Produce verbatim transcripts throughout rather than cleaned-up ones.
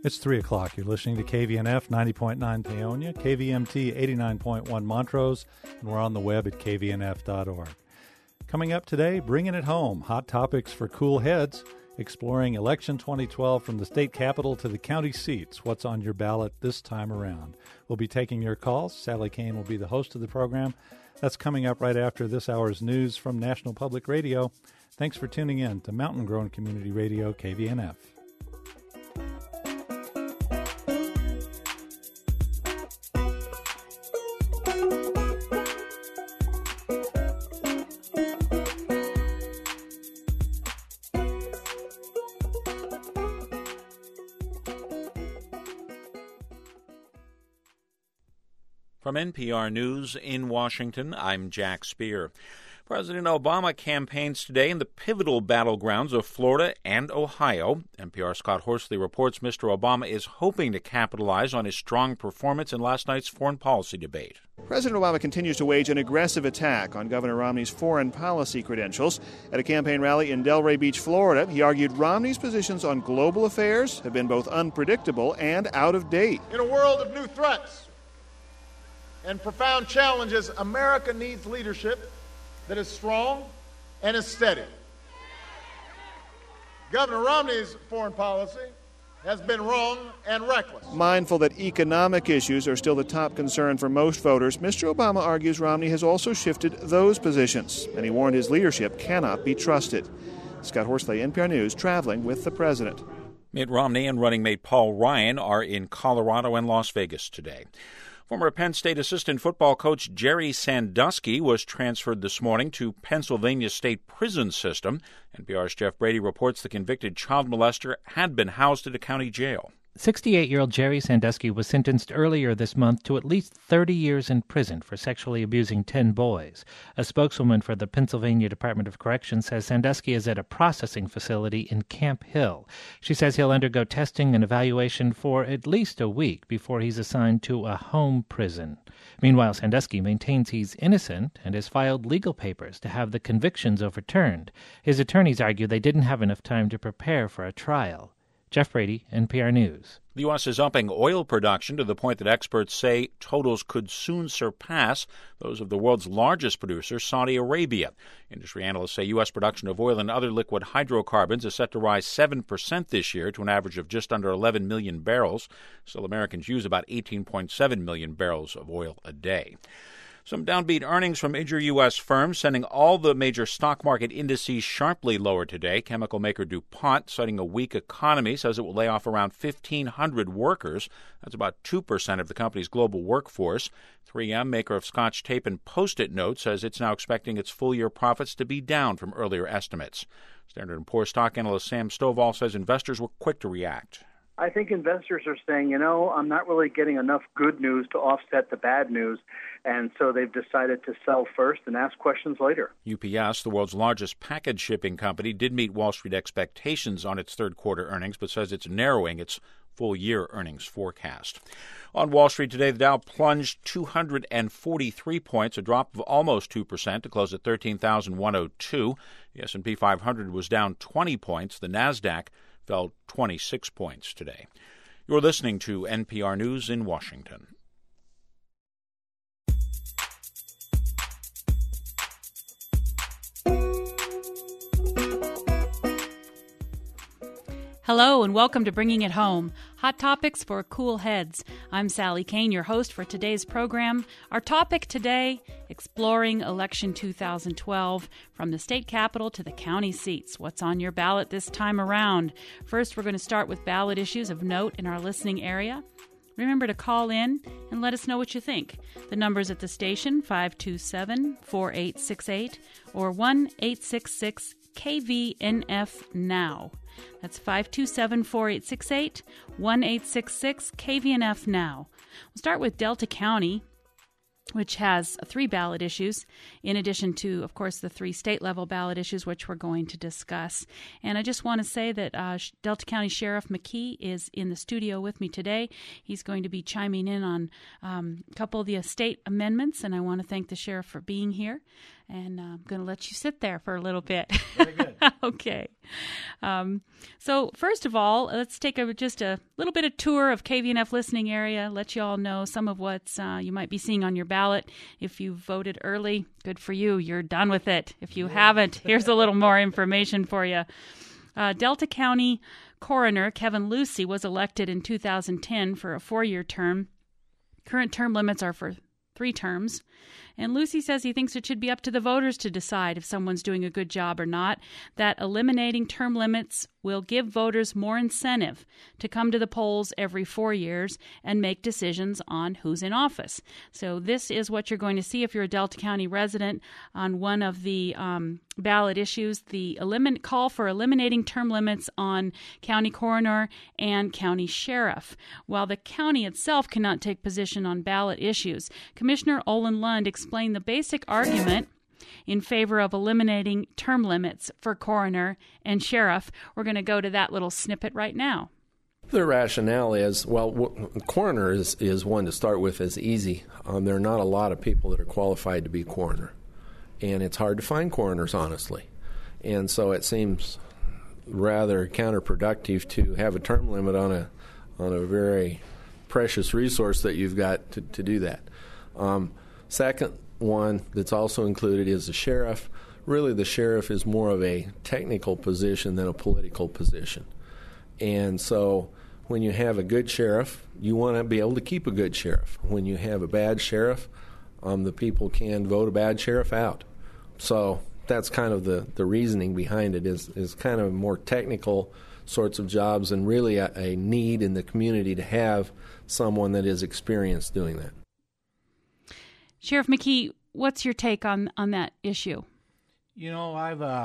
It's three o'clock. You're listening to K V N F ninety point nine Paonia, K V M T eighty-nine point one Montrose, and we're on the web at k v n f dot org. Coming up today, Bringing It Home, hot topics for cool heads, exploring election twenty twelve from the state capitol to the county seats. What's on your ballot this time around? We'll be taking your calls. Sally Kane will be the host of the program. That's coming up right after this hour's news from National Public Radio. Thanks for tuning in to Mountain Grown Community Radio, K V N F. From N P R News in Washington, I'm Jack Speer. President Obama campaigns today in the pivotal battlegrounds of Florida and Ohio. N P R's Scott Horsley reports Mister Obama is hoping to capitalize on his strong performance in last night's foreign policy debate. President Obama continues to wage an aggressive attack on Governor Romney's foreign policy credentials. At a campaign rally in Delray Beach, Florida, he argued Romney's positions on global affairs have been both unpredictable and out of date. In a world of new threats and profound challenges, America needs leadership that is strong and is steady. Governor Romney's foreign policy has been wrong and reckless. Mindful that economic issues are still the top concern for most voters, Mister Obama argues Romney has also shifted those positions, and he warned his leadership cannot be trusted. Scott Horsley, N P R News, traveling with the president. Mitt Romney and running mate Paul Ryan are in Colorado and Las Vegas today. Former Penn State assistant football coach Jerry Sandusky was transferred this morning to Pennsylvania State Prison System. N P R's Jeff Brady reports the convicted child molester had been housed at a county jail. sixty-eight-year-old Jerry Sandusky was sentenced earlier this month to at least thirty years in prison for sexually abusing ten boys. A spokeswoman for the Pennsylvania Department of Corrections says Sandusky is at a processing facility in Camp Hill. She says he'll undergo testing and evaluation for at least a week before he's assigned to a home prison. Meanwhile, Sandusky maintains he's innocent and has filed legal papers to have the convictions overturned. His attorneys argue they didn't have enough time to prepare for a trial. Jeff Brady, N P R News. The U S is upping oil production to the point that experts say totals could soon surpass those of the world's largest producer, Saudi Arabia. Industry analysts say U S production of oil and other liquid hydrocarbons is set to rise seven percent this year to an average of just under eleven million barrels. Still, Americans use about eighteen point seven million barrels of oil a day. Some downbeat earnings from major U S firms, sending all the major stock market indices sharply lower today. Chemical maker DuPont, citing a weak economy, says it will lay off around fifteen hundred workers. That's about two percent of the company's global workforce. three M, maker of Scotch tape and Post-it notes, says it's now expecting its full-year profits to be down from earlier estimates. Standard and Poor's stock analyst Sam Stovall says investors were quick to react. I think investors are saying, you know, I'm not really getting enough good news to offset the bad news, and so they've decided to sell first and ask questions later. U P S, the world's largest package shipping company, did meet Wall Street expectations on its third quarter earnings, but says it's narrowing its full-year earnings forecast. On Wall Street today, the Dow plunged two hundred forty-three points, a drop of almost two percent to close at thirteen thousand one hundred two. The S and P five hundred was down twenty points. The Nasdaq fell twenty-six points today. You're listening to N P R News in Washington. Hello and welcome to Bringing It Home, hot topics for cool heads. I'm Sally Kane, your host for today's program. Our topic today, exploring election two thousand twelve, from the state capitol to the county seats. What's on your ballot this time around? First, we're going to start with ballot issues of note in our listening area. Remember to call in and let us know what you think. The numbers at the station, five two seven, four eight six eight or one eight six six K V N F now. That's five two seven, four eight six eight, one eight six six K V N F now. We'll start with Delta County, which has three ballot issues, in addition to, of course, the three state-level ballot issues, which we're going to discuss. And I just want to say that uh, Delta County Sheriff McKee is in the studio with me today. He's going to be chiming in on um, a couple of the state amendments, and I want to thank the sheriff for being here. and uh, I'm going to let you sit there for a little bit. Very good. Okay. Um, so first of all, let's take a, just a little bit of tour of K V N F listening area, let you all know some of what's uh, you might be seeing on your ballot. If you voted early, good for you. You're done with it. If you yeah. haven't, here's a little more information for you. Uh, Delta County Coroner Kevin Lucey was elected in two thousand ten for a four-year term. Current term limits are for three terms. And Lucey says he thinks it should be up to the voters to decide if someone's doing a good job or not, that eliminating term limits will give voters more incentive to come to the polls every four years and make decisions on who's in office. So this is what you're going to see if you're a Delta County resident on one of the um, ballot issues, the elimin- call for eliminating term limits on county coroner and county sheriff. While the county itself cannot take position on ballot issues, Commissioner Olin Lund explained the basic argument in favor of eliminating term limits for coroner and sheriff. We're going to go to that little snippet right now. The rationale is, well, w- coroner is, is one to start with as easy. Um, there are not a lot of people that are qualified to be coroner, and it's hard to find coroners, honestly. And so it seems rather counterproductive to have a term limit on a on a very precious resource that you've got to, to do that. Um, second one that's also included is the sheriff. Really, the sheriff is more of a technical position than a political position. And so when you have a good sheriff, you want to be able to keep a good sheriff. When you have a bad sheriff, um, the people can vote a bad sheriff out. So that's kind of the, the reasoning behind it, is, is kind of more technical sorts of jobs, and really a, a need in the community to have someone that is experienced doing that. Sheriff McKee, what's your take on, on that issue? You know, I've uh,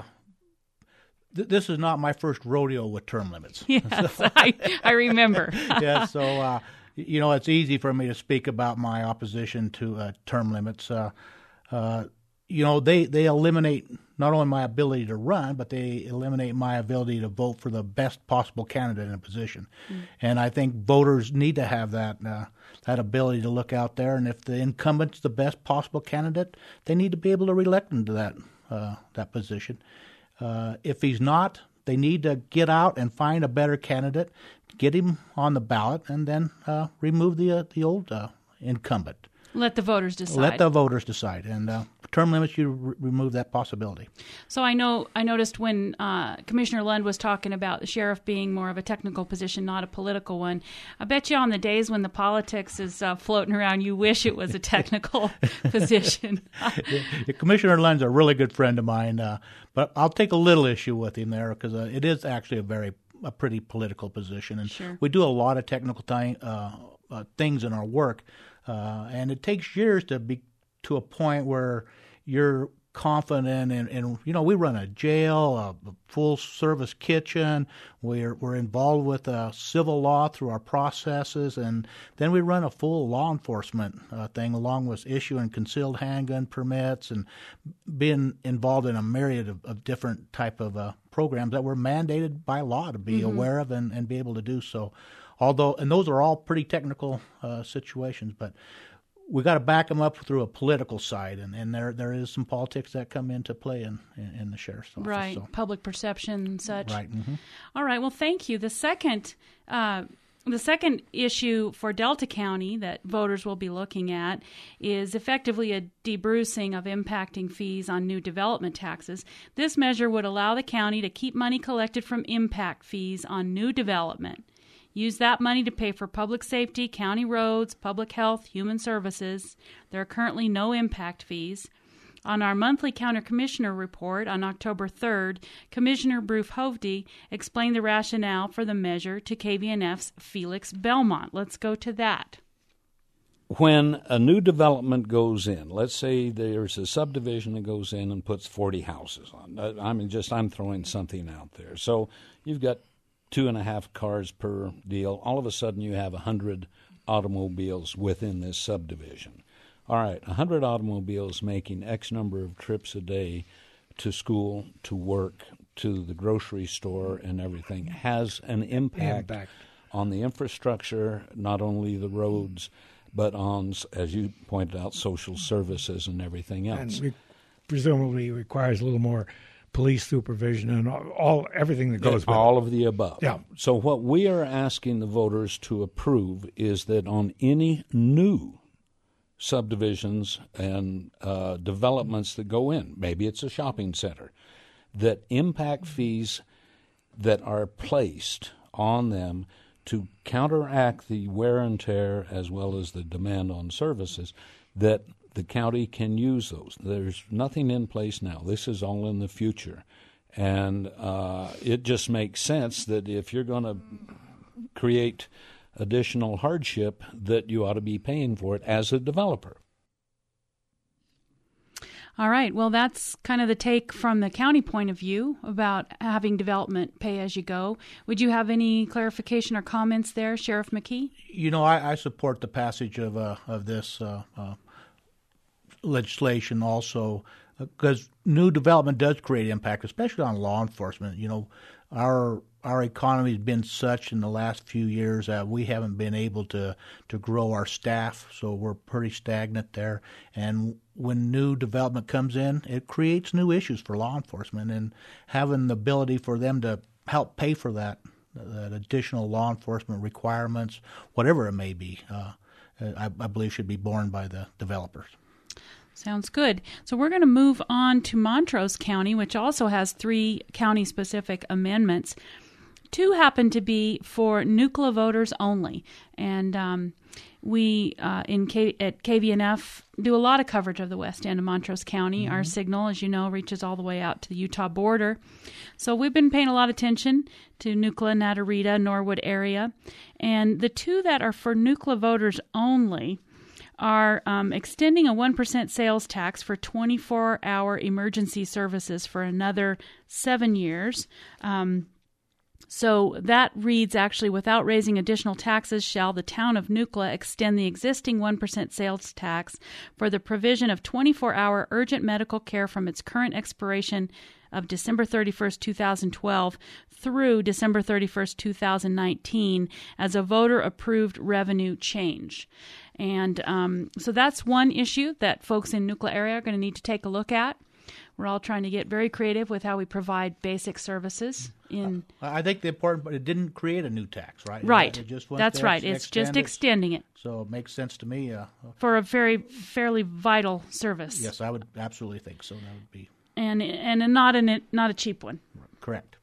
th- this is not my first rodeo with term limits. Yes, so, I, I remember. yeah, so, uh, you know, it's easy for me to speak about my opposition to uh, term limits. Uh, uh, you know, they, they eliminate not only my ability to run, but they eliminate my ability to vote for the best possible candidate in a position. Mm. And I think voters need to have that uh, that ability to look out there, and if the incumbent's the best possible candidate, they need to be able to reelect him to that uh, that position. Uh, if he's not, they need to get out and find a better candidate, get him on the ballot, and then uh, remove the uh, the old uh, incumbent. Let the voters decide. Let the voters decide, and uh, term limits, you re- remove that possibility. So I know I noticed when uh, Commissioner Lund was talking about the sheriff being more of a technical position, not a political one. I bet you on the days when the politics is uh, floating around, you wish it was a technical position. yeah, Commissioner Lund's a really good friend of mine, uh, but I'll take a little issue with him there because uh, it is actually a very a pretty political position, and sure. we do a lot of technical time, uh, uh, things in our work. Uh, and it takes years to be to a point where you're confident in, in you know, we run a jail, a full-service kitchen. We're we're involved with uh, civil law through our processes, and then we run a full law enforcement uh, thing along with issuing concealed handgun permits and being involved in a myriad of, of different type of uh, programs that we're mandated by law to be mm-hmm. aware of and, and be able to do so. Although, and those are all pretty technical uh, situations, but we got to back them up through a political side, and, and there there is some politics that come into play in, in, in the sheriff's office. Right, so. Public perception and such. Right. Mm-hmm. All right. Well, thank you. The second uh, the second issue for Delta County that voters will be looking at is effectively a debrucing of impacting fees on new development taxes. This measure would allow the county to keep money collected from impact fees on new development. Use that money to pay for public safety, county roads, public health, human services. There are currently no impact fees. On our monthly County Commissioner report on October third, Commissioner Bruce Hovde explained the rationale for the measure to K V N F's Felix Belmont. Let's go to that. When a new development goes in, let's say there's a subdivision that goes in and puts forty houses on. I mean, just I'm throwing something out there. So you've got two and a half cars per deal. All of a sudden you have a hundred automobiles within this subdivision. All right, a hundred automobiles making X number of trips a day to school, to work, to the grocery store and everything has an impact, impact. on the infrastructure, not only the roads, but on, as you pointed out, social services and everything else. And presumably requires a little more police supervision and all, all everything that goes with all it. of the above. Yeah. So what we are asking the voters to approve is that on any new subdivisions and uh, developments that go in, maybe it's a shopping center, that impact fees that are placed on them to counteract the wear and tear as well as the demand on services, that the county can use those. There's nothing in place now. This is all in the future. And uh, it just makes sense that if you're going to create additional hardship, that you ought to be paying for it as a developer. All right. Well, that's kind of the take from the county point of view about having development pay as you go. Would you have any clarification or comments there, Sheriff McKee? You know, I, I support the passage of uh, of this uh, uh, legislation also, because new development does create impact, especially on law enforcement. You know, our our economy has been such in the last few years that we haven't been able to, to grow our staff, so we're pretty stagnant there. And when new development comes in, it creates new issues for law enforcement, and having the ability for them to help pay for that, that additional law enforcement requirements, whatever it may be, uh, I, I believe should be borne by the developers. Sounds good. So we're going to move on to Montrose County, which also has three county-specific amendments. Two happen to be for N U C L A voters only, and um, we uh, in K- at K V N F do a lot of coverage of the west end of Montrose County. Mm-hmm. Our signal, as you know, reaches all the way out to the Utah border. So we've been paying a lot of attention to N U C L A, Natarita, Norwood area. And the two that are for N U C L A voters only are um, extending a one percent sales tax for twenty-four hour emergency services for another seven years. Um, So that reads actually, without raising additional taxes, shall the town of N U C L A extend the existing one percent sales tax for the provision of twenty-four hour urgent medical care from its current expiration of December thirty-first, twenty twelve through December thirty-first, twenty nineteen as a voter-approved revenue change. And um, so that's one issue that folks in N U C L A area are going to need to take a look at. We're all trying to get very creative with how we provide basic services. In uh, I think the important, but it didn't create a new tax, right? Right. It just went That's there, right. It's just extending it. So it makes sense to me. Uh, for a very fairly vital service. Yes, I would absolutely think so. That would be and and not an not a cheap one. Correct.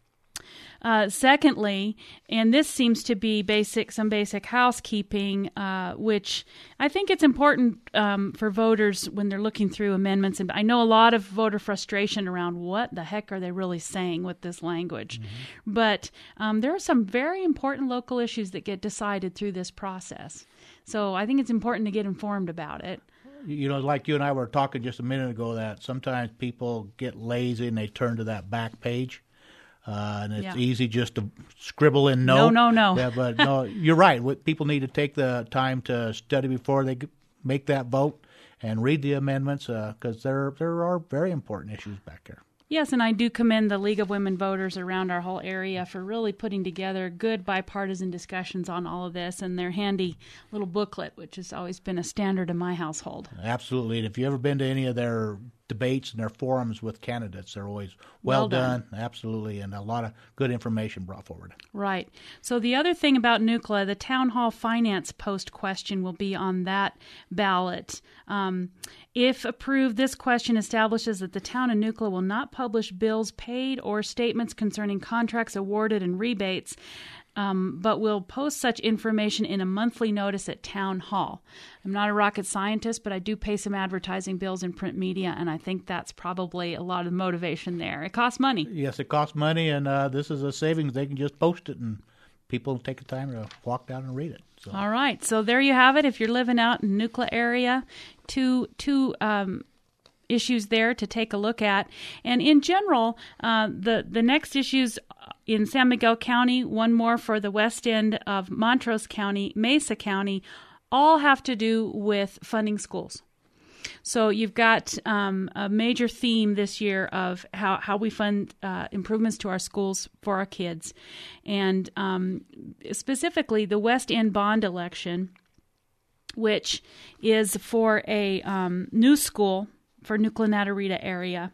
Uh, secondly, and this seems to be basic, some basic housekeeping, uh, which I think it's important um, for voters when they're looking through amendments. And I know a lot of voter frustration around what the heck are they really saying with this language. Mm-hmm. But um, there are some very important local issues that get decided through this process. So I think it's important to get informed about it. You know, like you and I were talking just a minute ago, that sometimes people get lazy and they turn to that back page. Uh, and it's yeah. easy just to scribble in no. No, no, no. Yeah, but no, you're right. People need to take the time to study before they make that vote and read the amendments, because uh, there there are very important issues back there. Yes, and I do commend the League of Women Voters around our whole area for really putting together good bipartisan discussions on all of this, and their handy little booklet, which has always been a standard in my household. Absolutely. And if you've ever been to any of their debates and their forums with candidates, they're always well, well done. done. Absolutely. And a lot of good information brought forward. Right. So the other thing about N U C L A, the town hall finance post question will be on that ballot. Um, if approved, this question establishes that the town of N U C L A will not publish bills paid or statements concerning contracts awarded and rebates, Um, but will post such information in a monthly notice at Town Hall. I'm not a rocket scientist, but I do pay some advertising bills in print media, and I think that's probably a lot of motivation there. It costs money. Yes, it costs money, and uh, this is a savings. They can just post it, and people take the time to walk down and read it. So. All right, so there you have it. If you're living out in N U C L A area, two two um, issues there to take a look at. And in general, uh, the, the next issues in San Miguel County, one more for the west end of Montrose County, Mesa County, all have to do with funding schools. So you've got um, a major theme this year of how, how we fund uh, improvements to our schools for our kids. And um, specifically, the West End bond election, which is for a um, new school for New Glenn-Adurita area.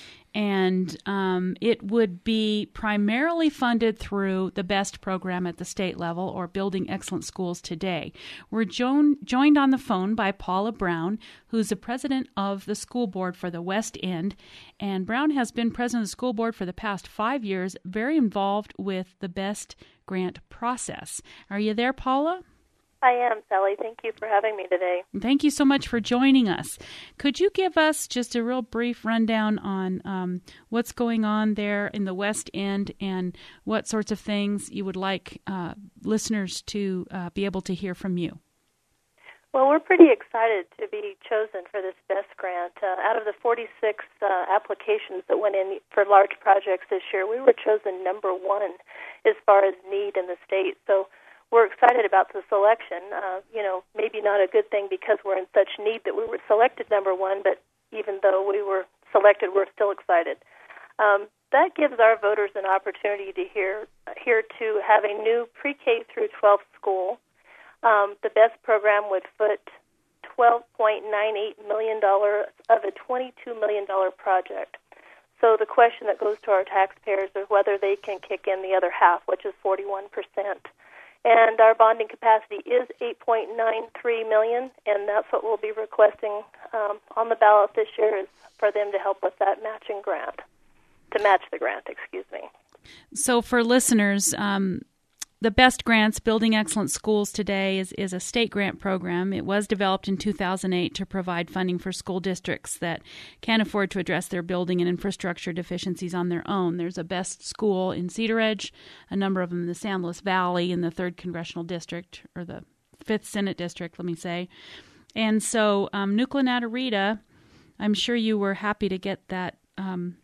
And um, it would be primarily funded through the BEST program at the state level, or Building Excellent Schools Today. We're jo- joined on the phone by Paula Brown, who's the president of the school board for the West End. And Brown has been president of the school board for the past five years, very involved with the BEST grant process. Are you there, Paula? I am, Sally. Thank you for having me today. Thank you so much for joining us. Could you give us just a real brief rundown on um, what's going on there in the West End and what sorts of things you would like uh, listeners to uh, be able to hear from you? Well, we're pretty excited to be chosen for this BEST grant. Uh, out of the forty-six uh, applications that went in for large projects this year, we were chosen number one as far as need in the state. So we're excited about the selection. Uh, you know, maybe not a good thing because we're in such need that we were selected number one, but even though we were selected, we're still excited. Um, that gives our voters an opportunity to hear, here to have a new pre-K through twelve school. Um, the BEST program would foot twelve point nine eight million dollars of a twenty-two million dollars project. So the question that goes to our taxpayers is whether they can kick in the other half, which is forty-one percent. And our bonding capacity is eight point nine three million dollars, and that's what we'll be requesting um, on the ballot this year, is for them to help with that matching grant, to match the grant, excuse me. So for listeners, um, the BEST Grants, Building Excellent Schools Today, is, is a state grant program. It was developed in two thousand eight to provide funding for school districts that can't afford to address their building and infrastructure deficiencies on their own. There's a BEST school in Cedar Edge, a number of them in the San Luis Valley in the third Congressional District, or the fifth Senate District, let me say. And so um, New Glenn-Adurita, I'm sure you were happy to get that um,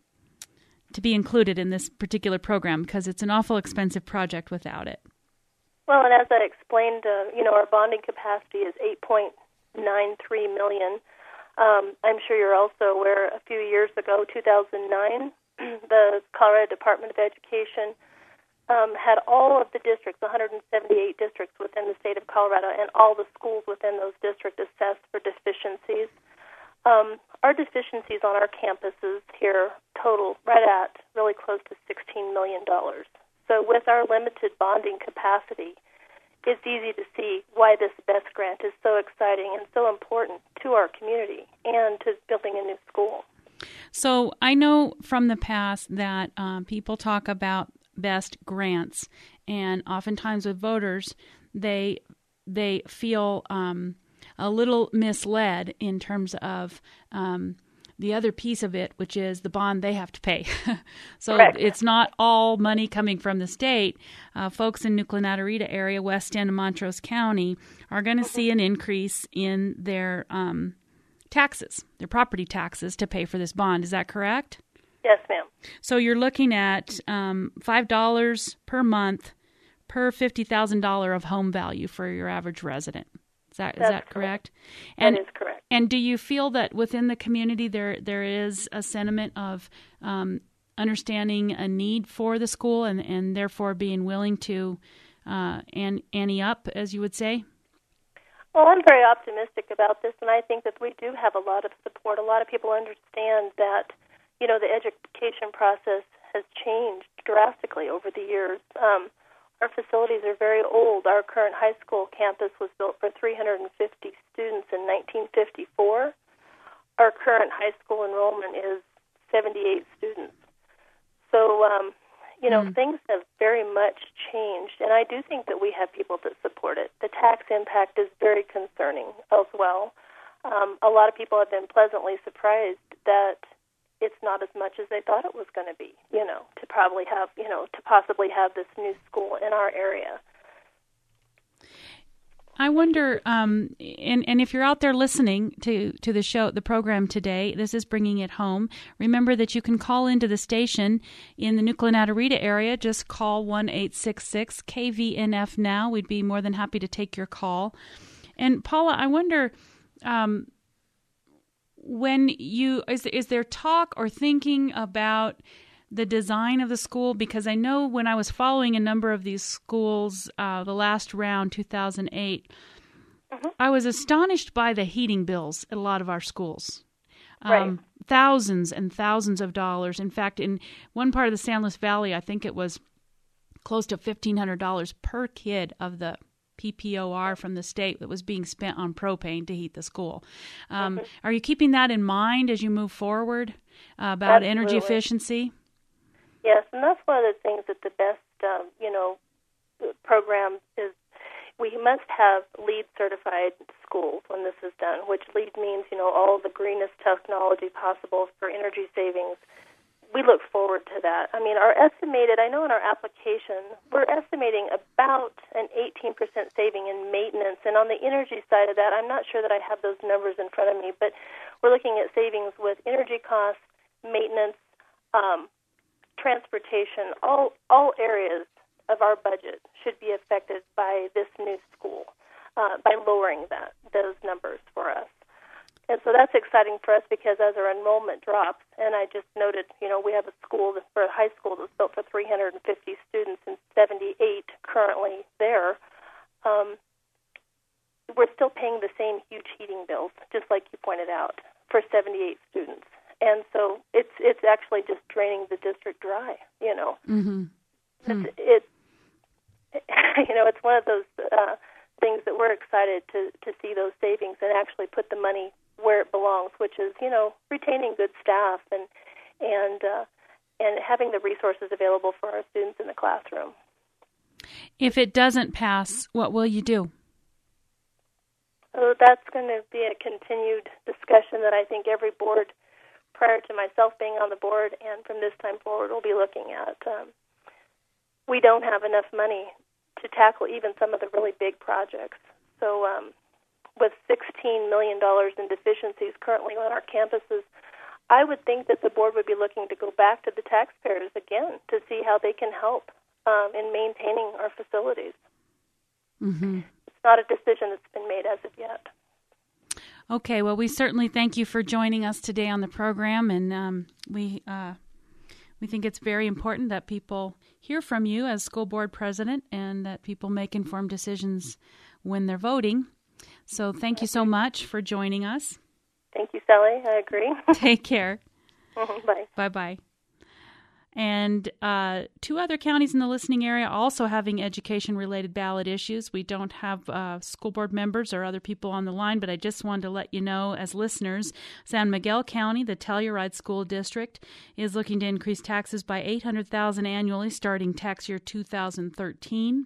to be included in this particular program, because it's an awful expensive project without it. Well, and as I explained, uh, you know, our bonding capacity is eight point nine three million dollars. Um, I'm sure you're also aware, a few years ago, two thousand nine, the Colorado Department of Education um, had all of the districts, one hundred seventy-eight districts within the state of Colorado, and all the schools within those districts assessed for deficiencies. Um, our deficiencies on our campuses here total right at really close to sixteen million dollars. So with our limited bonding capacity, it's easy to see why this BEST grant is so exciting and so important to our community and to building a new school. So I know from the past that um, people talk about BEST grants, and oftentimes with voters, they they feel um, a little misled in terms of um, the other piece of it, which is the bond they have to pay. So Correct. It's not all money coming from the state. Uh, folks in New Glenn-Adurita area, West End and Montrose County, are going to mm-hmm. see an increase in their um, taxes, their property taxes, to pay for this bond. Is that correct? Yes, ma'am. So you're looking at um, five dollars per month per fifty thousand dollars of home value for your average resident. Is that, is that correct? correct? And, that is correct. And do you feel that within the community there there is a sentiment of um, understanding a need for the school and, and therefore being willing to uh, an, ante up, as you would say? Well, I'm very optimistic about this, and I think that we do have a lot of support. A lot of people understand that, you know, the education process has changed drastically over the years. Um, Our facilities are very old. Our current high school campus was built for three hundred fifty students in nineteen fifty-four. Our current high school enrollment is seventy-eight students. So, um, you know, mm. things have very much changed, and I do think that we have people that support it. The tax impact is very concerning as well. Um, a lot of people have been pleasantly surprised that it's not as much as they thought it was going to be, you know, to probably have, you know, to possibly have this new school in our area. I wonder, um, and, and if you're out there listening to, to the show, the program today, this is Bringing It Home. Remember that you can call into the station in the New Glenn-Adurita area. Just call one eight six six K V N F now. We'd be more than happy to take your call. And Paula, I wonder, um, when you is is there talk or thinking about the design of the school? Because I know when I was following a number of these schools, uh, the last round, two thousand eight, mm-hmm. I was astonished by the heating bills at a lot of our schools. Um, right. Thousands and thousands of dollars. In fact, in one part of the San Luis Valley, I think it was close to fifteen hundred dollars per kid of the P P O R from the state that was being spent on propane to heat the school. Um, mm-hmm. Are you keeping that in mind as you move forward uh, about Absolutely. energy efficiency? Yes, and that's one of the things that the best, um, you know, program is. We must have LEED certified schools when this is done, which LEED means, you know, all the greenest technology possible for energy savings. We look forward to that. I mean, our estimated, I know in our application, we're estimating about an eighteen percent saving in maintenance. And on the energy side of that, I'm not sure that I have those numbers in front of me, but we're looking at savings with energy costs, maintenance, um, transportation, all all areas of our budget should be affected by this new school, uh, by lowering that those numbers for us. And so that's exciting for us because as our enrollment drops, and I just noted, you know, we have a school that's for a high school that's built for three hundred fifty students and seventy-eight currently there. Um, we're still paying the same huge heating bills, just like you pointed out, for seventy-eight students. And so it's it's actually just draining the district dry, you know. Mm-hmm. It's, it's you know, it's one of those uh, things that we're excited to, to see those savings and actually put the money where it belongs, which is, you know, retaining good staff and and uh, and having the resources available for our students in the classroom. If it doesn't pass, what will you do? So that's going to be a continued discussion that I think every board, prior to myself being on the board and from this time forward, will be looking at. Um, we don't have enough money to tackle even some of the really big projects. So um, with sixteen million dollars in deficiencies currently on our campuses, I would think that the board would be looking to go back to the taxpayers again to see how they can help um, in maintaining our facilities. Mm-hmm. It's not a decision that's been made as of yet. Okay, well, we certainly thank you for joining us today on the program, and um, we uh, we think it's very important that people hear from you as school board president and that people make informed decisions when they're voting. So thank you so much for joining us. Thank you, Sally. I agree. Take care. Bye. Bye-bye. And uh, two other counties in the listening area also having education-related ballot issues. We don't have uh, school board members or other people on the line, but I just wanted to let you know as listeners, San Miguel County, the Telluride School District, is looking to increase taxes by eight hundred thousand dollars annually starting tax year two thousand thirteen.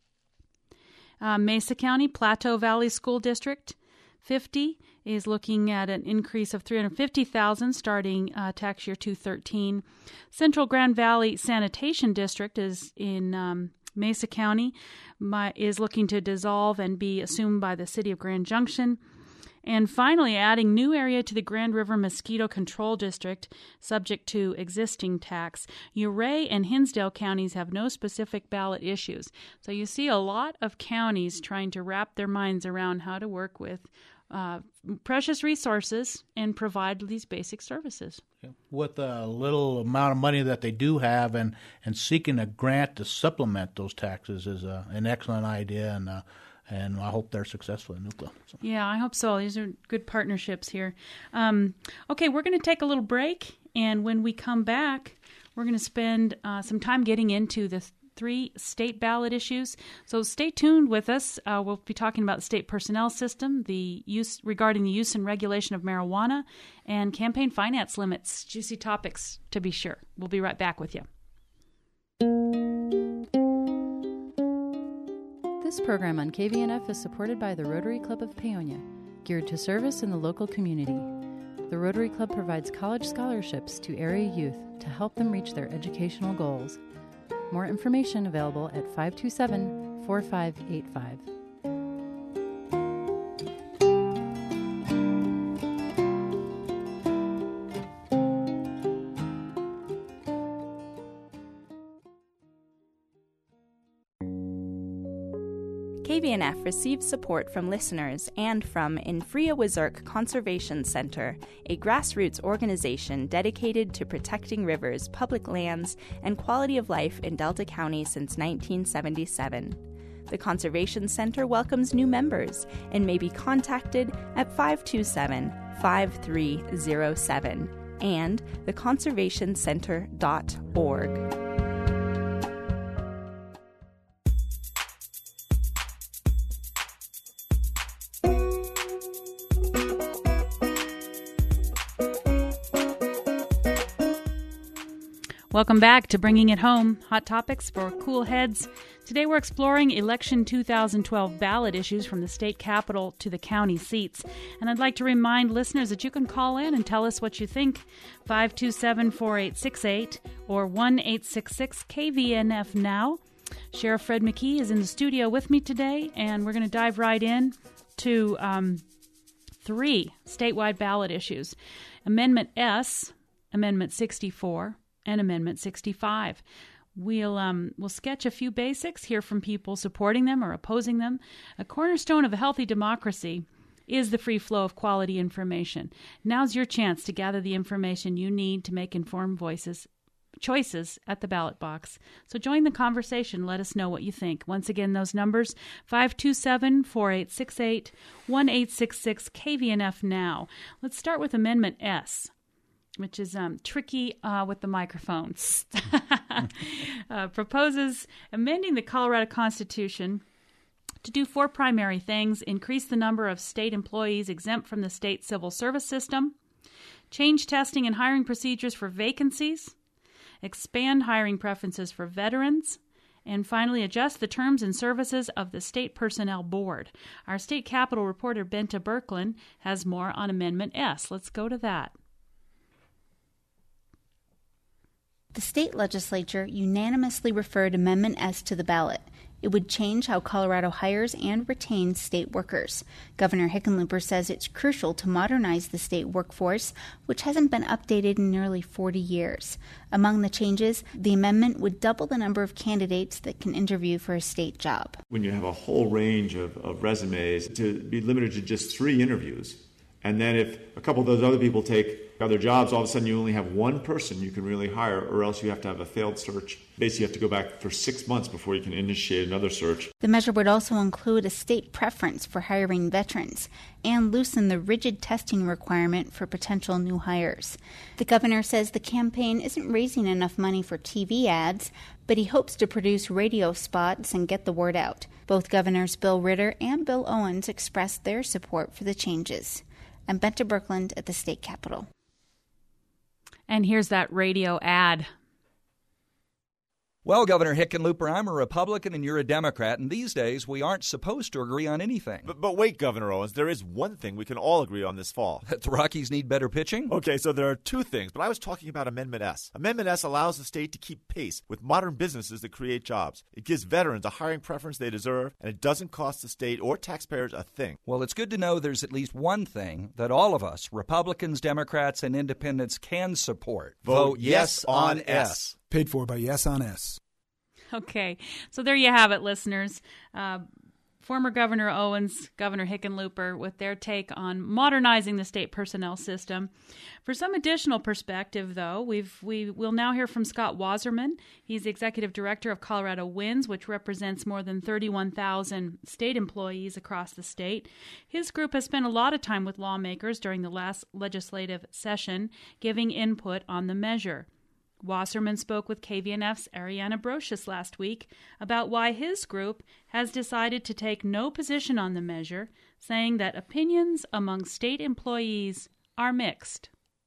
Uh, Mesa County, Plateau Valley School District, fifty is looking at an increase of three hundred fifty thousand dollars starting uh, tax year two thousand thirteen. Central Grand Valley Sanitation District is in um, Mesa County, my, is looking to dissolve and be assumed by the city of Grand Junction. And finally, adding new area to the Grand River Mosquito Control District, subject to existing tax. Ouray and Hinsdale counties have no specific ballot issues. So you see a lot of counties trying to wrap their minds around how to work with uh, precious resources and provide these basic services. With a little amount of money that they do have, and, and seeking a grant to supplement those taxes is a, an excellent idea, and uh, and I hope they're successful in Nucla. So. Yeah, I hope so. These are good partnerships here. Um, okay, we're going to take a little break, and when we come back, we're going to spend uh, some time getting into the three state ballot issues. So stay tuned with us. Uh, we'll be talking about the state personnel system, the use regarding the use and regulation of marijuana, and campaign finance limits. Juicy topics, to be sure. We'll be right back with you. This program on K V N F is supported by the Rotary Club of Paonia, geared to service in the local community. The Rotary Club provides college scholarships to area youth to help them reach their educational goals. More information available at five two seven, four five eight five. K V N F receives support from listeners and from Infria-Wizark Conservation Center, a grassroots organization dedicated to protecting rivers, public lands, and quality of life in Delta County since nineteen seventy-seven. The Conservation Center welcomes new members and may be contacted at five two seven, five three zero seven and the conservation center dot org. Welcome back to Bringing It Home, hot topics for cool heads. Today we're exploring election two thousand twelve ballot issues from the state capitol to the county seats. And I'd like to remind listeners that you can call in and tell us what you think. five two seven, four eight six eight or one eight six six K V N F now. Sheriff Fred McKee is in the studio with me today, and we're going to dive right in to um, three statewide ballot issues. Amendment S, Amendment sixty-four, and Amendment sixty-five. We'll um, we'll sketch a few basics, hear from people supporting them or opposing them. A cornerstone of a healthy democracy is the free flow of quality information. Now's your chance to gather the information you need to make informed voices choices at the ballot box. So join the conversation. Let us know what you think. Once again, those numbers, five two seven, four eight six eight, one eight six six K V N F now. Let's start with Amendment S, which is um, tricky uh, with the microphones, uh, proposes amending the Colorado Constitution to do four primary things: increase the number of state employees exempt from the state civil service system, change testing and hiring procedures for vacancies, expand hiring preferences for veterans, and finally adjust the terms and services of the State Personnel Board. Our State Capitol reporter Benta Birkeland has more on Amendment S. Let's go to that. The state legislature unanimously referred Amendment S to the ballot. It would change how Colorado hires and retains state workers. Governor Hickenlooper says it's crucial to modernize the state workforce, which hasn't been updated in nearly forty years. Among the changes, the amendment would double the number of candidates that can interview for a state job. When you have a whole range of, of resumes, to be limited to just three interviews, and then if a couple of those other people take other jobs, all of a sudden you only have one person you can really hire, or else you have to have a failed search. Basically, you have to go back for six months before you can initiate another search. The measure would also include a state preference for hiring veterans and loosen the rigid testing requirement for potential new hires. The governor says the campaign isn't raising enough money for T V ads, but he hopes to produce radio spots and get the word out. Both Governors Bill Ritter and Bill Owens expressed their support for the changes. I'm Benta Birkeland at the state capitol. And here's that radio ad. Well, Governor Hickenlooper, I'm a Republican and you're a Democrat, and these days we aren't supposed to agree on anything. But, but wait, Governor Owens, there is one thing we can all agree on this fall. That the Rockies need better pitching? Okay, so there are two things, but I was talking about Amendment S. Amendment S allows the state to keep pace with modern businesses that create jobs. It gives veterans a hiring preference they deserve, and it doesn't cost the state or taxpayers a thing. Well, it's good to know there's at least one thing that all of us, Republicans, Democrats, and Independents, can support. Vote, Vote yes on S. S. Paid for by Yes on S. Okay, so there you have it, listeners. Uh, former Governor Owens, Governor Hickenlooper, with their take on modernizing the state personnel system. For some additional perspective, though, we've, we will now hear from Scott Wasserman. He's the Executive Director of Colorado Wins, which represents more than thirty-one thousand state employees across the state. His group has spent a lot of time with lawmakers during the last legislative session, giving input on the measure. Wasserman spoke with K V N F's Ariana Brocious last week about why his group has decided to take no position on the measure, saying that opinions among state employees are mixed.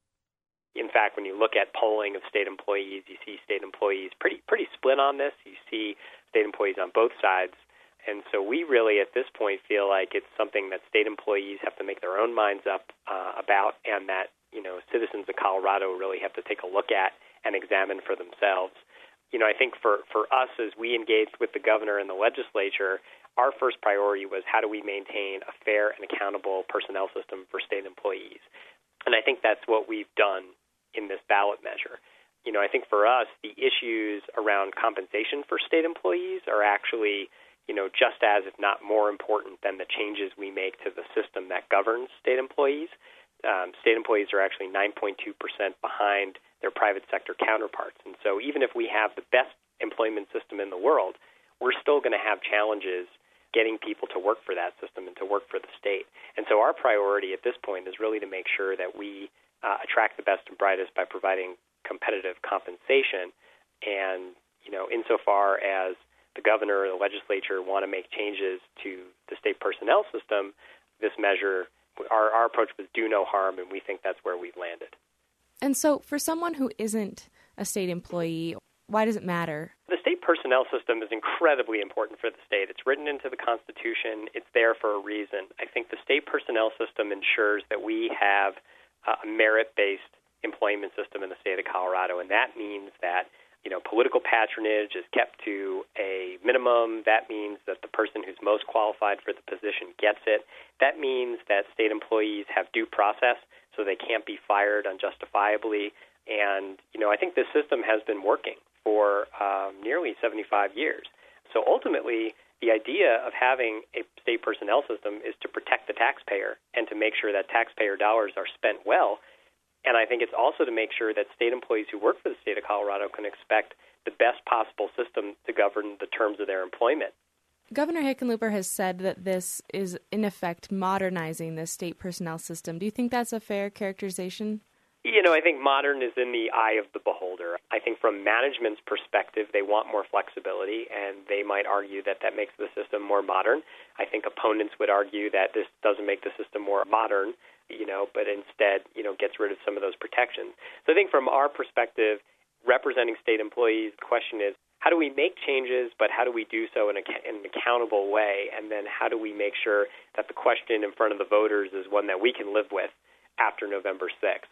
In fact, when you look at polling of state employees, you see state employees pretty pretty split on this. You see state employees on both sides. And so we really, at this point, feel like it's something that state employees have to make their own minds up uh, about, and that, you know, citizens of Colorado really have to take a look at and examine for themselves. You know, I think for, for us, as we engaged with the governor and the legislature, our first priority was how do we maintain a fair and accountable personnel system for state employees. And I think that's what we've done in this ballot measure. You know, I think for us, the issues around compensation for state employees are actually, you know, just as, if not more important than the changes we make to the system that governs state employees. Um, state employees are actually nine point two percent behind their private sector counterparts. And so even if we have the best employment system in the world, we're still going to have challenges getting people to work for that system and to work for the state. And so our priority at this point is really to make sure that we uh, attract the best and brightest by providing competitive compensation. And, you know, insofar as the governor or the legislature want to make changes to the state personnel system, this measure, our, our approach was do no harm, and we think that's where we've landed. And so for someone who isn't a state employee, why does it matter? The state personnel system is incredibly important for the state. It's written into the Constitution. It's there for a reason. I think the state personnel system ensures that we have a merit-based employment system in the state of Colorado, and that means that you know, political patronage is kept to a minimum. That means that the person who's most qualified for the position gets it. That means that state employees have due process, so they can't be fired unjustifiably. And, you know, I think this system has been working for um, nearly seventy-five years. So ultimately, the idea of having a state personnel system is to protect the taxpayer and to make sure that taxpayer dollars are spent well. And I think it's also to make sure that state employees who work for the state of Colorado can expect the best possible system to govern the terms of their employment. Governor Hickenlooper has said that this is, in effect, modernizing the state personnel system. Do you think that's a fair characterization? You know, I think modern is in the eye of the beholder. I think from management's perspective, they want more flexibility, and they might argue that that makes the system more modern. I think opponents would argue that this doesn't make the system more modern, you know, but instead, you know, gets rid of some of those protections. So I think from our perspective, representing state employees, the question is, how do we make changes, but how do we do so in, a, in an accountable way? And then how do we make sure that the question in front of the voters is one that we can live with after November sixth?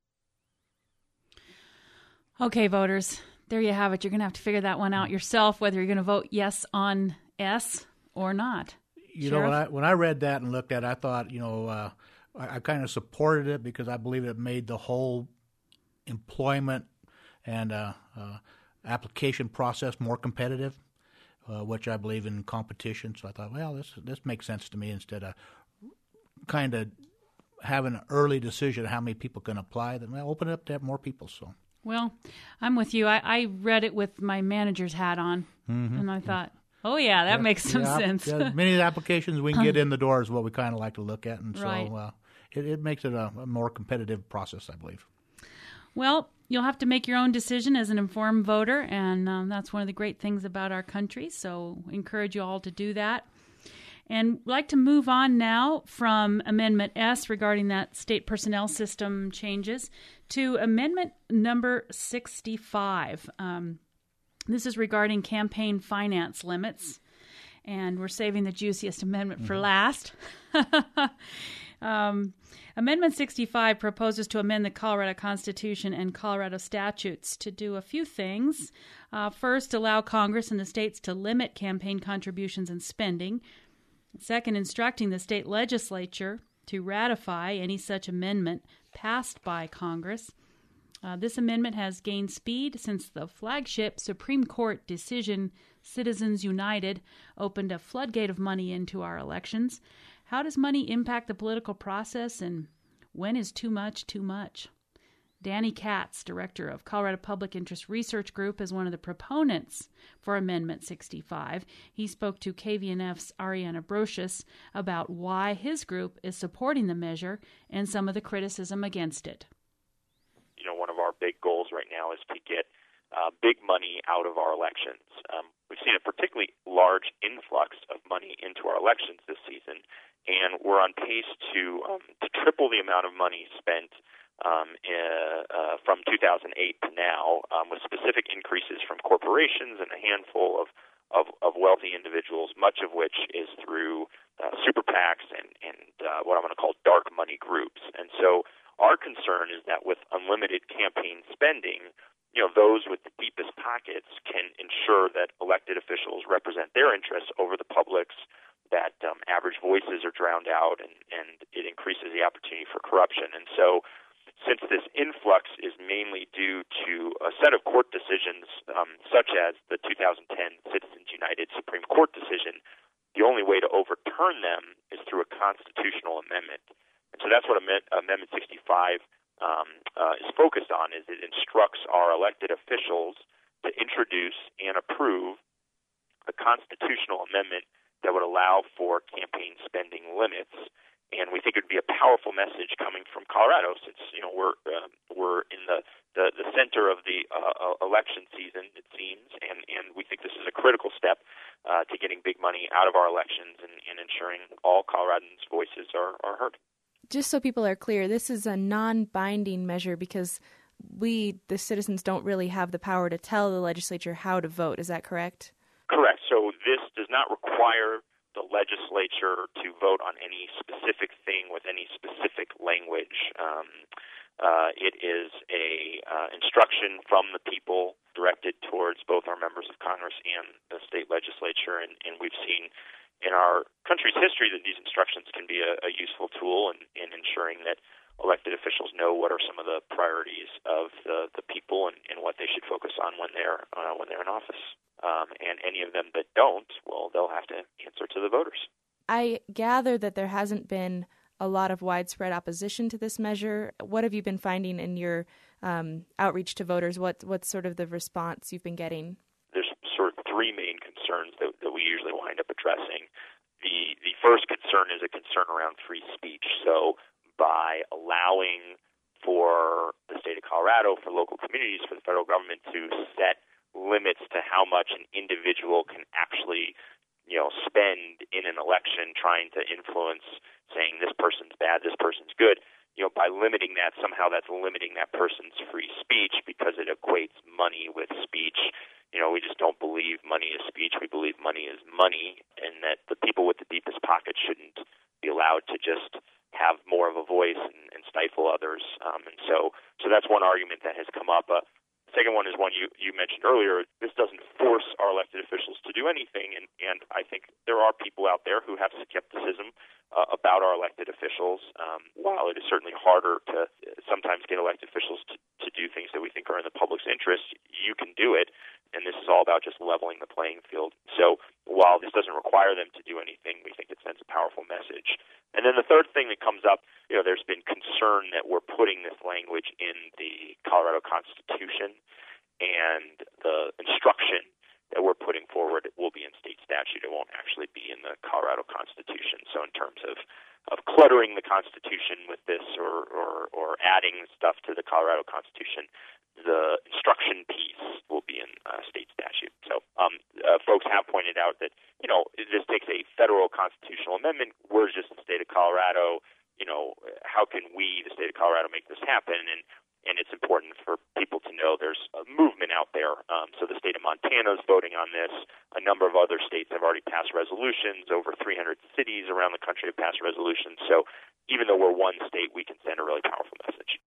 Okay, voters, there you have it. You're going to have to figure that one out yourself, whether you're going to vote yes on S or not. You Sheriff? know, when I when I read that and looked at it, I thought, you know, uh, I, I kind of supported it because I believe it made the whole employment and uh, uh, application process more competitive, uh, which I believe in competition. So I thought, well, this this makes sense to me instead of kind of having an early decision of how many people can apply. Then well, open it up to have more people. So. Well, I'm with you. I, I read it with my manager's hat on, mm-hmm. and I thought, oh, yeah, that yeah, makes some yeah, sense. Yeah, many of the applications we can get in the door is what we kind of like to look at, and right. so uh, it, it makes it a, a more competitive process, I believe. Well, you'll have to make your own decision as an informed voter, and um, that's one of the great things about our country, so encourage you all to do that. And we'd like to move on now from Amendment S regarding that state personnel system changes to Amendment number sixty-five. Um, this is regarding campaign finance limits, and we're saving the juiciest amendment mm-hmm. for last. um, Amendment sixty-five proposes to amend the Colorado Constitution and Colorado statutes to do a few things. Uh, first, allow Congress and the states to limit campaign contributions and spending. Second, instructing the state legislature to ratify any such amendment passed by Congress. Uh, this amendment has gained speed since the flagship Supreme Court decision, Citizens United, opened a floodgate of money into our elections. How does money impact the political process, and when is too much too much? Danny Katz, director of Colorado Public Interest Research Group, is one of the proponents for Amendment sixty-five. He spoke to K V N F's Ariana Brocious about why his group is supporting the measure and some of the criticism against it. You know, one of our big goals right now is to get uh, big money out of our elections. Um, we've seen a particularly large influx of money into our elections this season, and we're on pace to um, to triple the amount of money spent Um, uh, uh, from two thousand eight to now, um, with specific increases from corporations and a handful of, of, of wealthy individuals, much of which is through uh, super PACs and, and uh, what I'm going to call dark money groups. And so our concern is that with unlimited campaign spending, you know, those with the deepest pockets can ensure that elected officials represent their interests over the public's, that um, average voices are drowned out, and, and it increases the opportunity for corruption. And so since this influx is mainly due to a set of court decisions, um, such as the two thousand ten Citizens United Supreme Court decision, the only way to overturn them is through a constitutional amendment. And so that's what Amendment sixty-five um, uh, is focused on, is it instructs our elected officials to introduce and approve a constitutional amendment that would allow for campaign spending limits. And we think it would be a powerful message coming from Colorado, since you know we're uh, we're in the, the, the center of the uh, election season, it seems, and, and we think this is a critical step uh, to getting big money out of our elections and, and ensuring all Coloradans' voices are, are heard. Just so people are clear, this is a non-binding measure because we, the citizens, don't really have the power to tell the legislature how to vote. Is that correct? Correct. So this does not require the legislature to vote on any specific thing with any specific language. Um, uh, it is a uh, instruction from the people directed towards both our members of Congress and the state legislature, and, and we've seen in our country's history that these instructions can be a, a useful tool in, in ensuring that elected officials know what are some of the priorities of the, the people and, and what they should focus on when they're uh, when they're in office. Um, and any of them that don't, well, they'll have to answer to the voters. I gather that there hasn't been a lot of widespread opposition to this measure. What have you been finding in your um, outreach to voters? What what's sort of the response you've been getting? There's sort of three main concerns that, that we usually wind up addressing. The the first concern is a concern around free speech. So by allowing for the state of Colorado, for local communities, for the federal government to set limits to how much an individual can actually, you know, spend in an election trying to influence, saying this person's bad, this person's good, you know, by limiting that, somehow that's limiting that person's free speech because it equates money with speech. You know, we just don't believe money is speech. We believe money is money, and that the people with the deepest pockets shouldn't be allowed to just have more of a voice and, and stifle others. Um, and so, so that's one argument that has come up. Uh, The second one is one you, you mentioned earlier. This doesn't force our elected officials to do anything, and, and I think there are people out there who have skepticism uh, about our elected officials. Um, while it is certainly harder to sometimes get elected officials to, to do things that we think are in the public's interest, you can do it, and this is all about just leveling the playing field. So while this doesn't require them to do anything, we think it sends a powerful message. And then the third thing that comes up, you know, there's been concern that we're putting this language in the Colorado Constitution, and the instruction that we're putting forward will be in state statute. It won't actually be in the Colorado Constitution. So in terms of, of cluttering the Constitution with this or, or, or adding stuff to the Colorado Constitution, the instruction piece will be in uh, state statute. So um, uh, folks have pointed out that, you know, this takes a federal constitutional amendment. We're just the state of Colorado. You know, how can we, the state of Colorado, make this happen? And And it's important for people to know there's a movement out there. Um, so the state of Montana is voting on this. A number of other states have already passed resolutions. Over three hundred cities around the country have passed resolutions. So even though we're one state, we can send a really powerful message.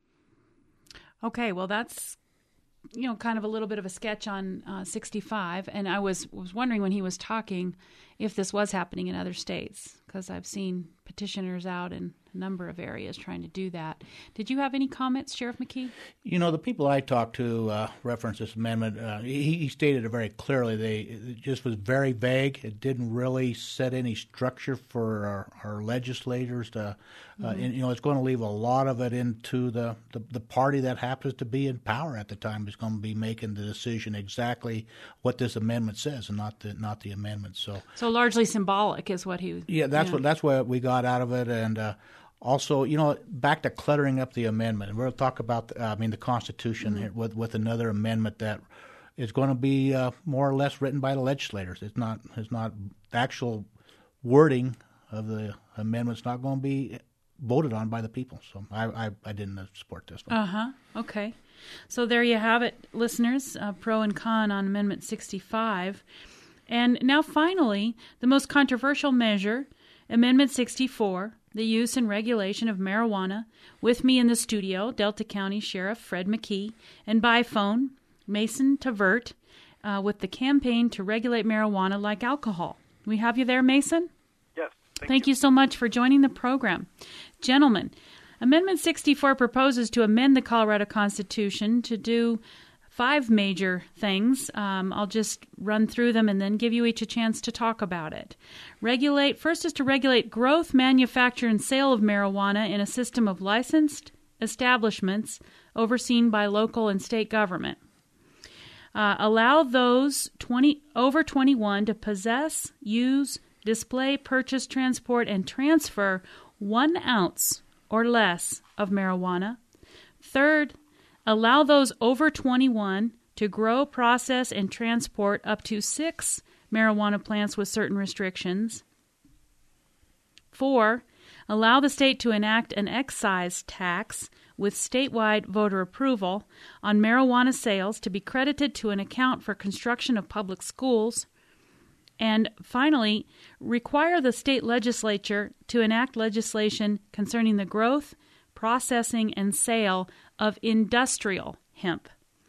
Okay, well, that's, you know, kind of a little bit of a sketch on uh, sixty-five. And I was, was wondering when he was talking if this was happening in other states, because I've seen petitioners out in a number of areas trying to do that. Did you have any comments, Sheriff McKee? You know, the people I talked to uh, referenced this amendment. Uh, he, he stated it very clearly. They it just was very vague. It didn't really set any structure for our, our legislators to, uh, mm-hmm. and, you know, it's going to leave a lot of it into the, the, the party that happens to be in power at the time is going to be making the decision exactly what this amendment says, and not the not the amendment. So, so largely symbolic is what he. Yeah, that's you know. what that's what we got out of it, and. Uh, Also, you know, back to cluttering up the amendment. We'll talk about, uh, I mean, the Constitution mm-hmm. here with with another amendment that is going to be uh, more or less written by the legislators. It's not, it's not the actual wording of the amendment's not going to be voted on by the people. So I, I, I didn't support this one. Uh huh. Okay. So there you have it, listeners. Uh, pro and con on Amendment sixty-five, and now finally the most controversial measure, Amendment sixty-four. The use and regulation of marijuana. With me in the studio, Delta County Sheriff Fred McKee, and by phone, Mason Tavert, uh, with the campaign to regulate marijuana like alcohol. We have you there, Mason? Yes. Thank, thank you. you so much for joining the program. Gentlemen, Amendment sixty-four proposes to amend the Colorado Constitution to do five major things. Um, I'll just run through them and then give you each a chance to talk about it. Regulate. First is to regulate growth, manufacture, and sale of marijuana in a system of licensed establishments overseen by local and state government. Uh, allow those twenty over twenty-one to possess, use, display, purchase, transport, and transfer one ounce or less of marijuana. Third, allow those over twenty-one to grow, process, and transport up to six marijuana plants with certain restrictions. Four, allow the state to enact an excise tax with statewide voter approval on marijuana sales to be credited to an account for construction of public schools. And finally, require the state legislature to enact legislation concerning the growth, processing, and sale of industrial hemp.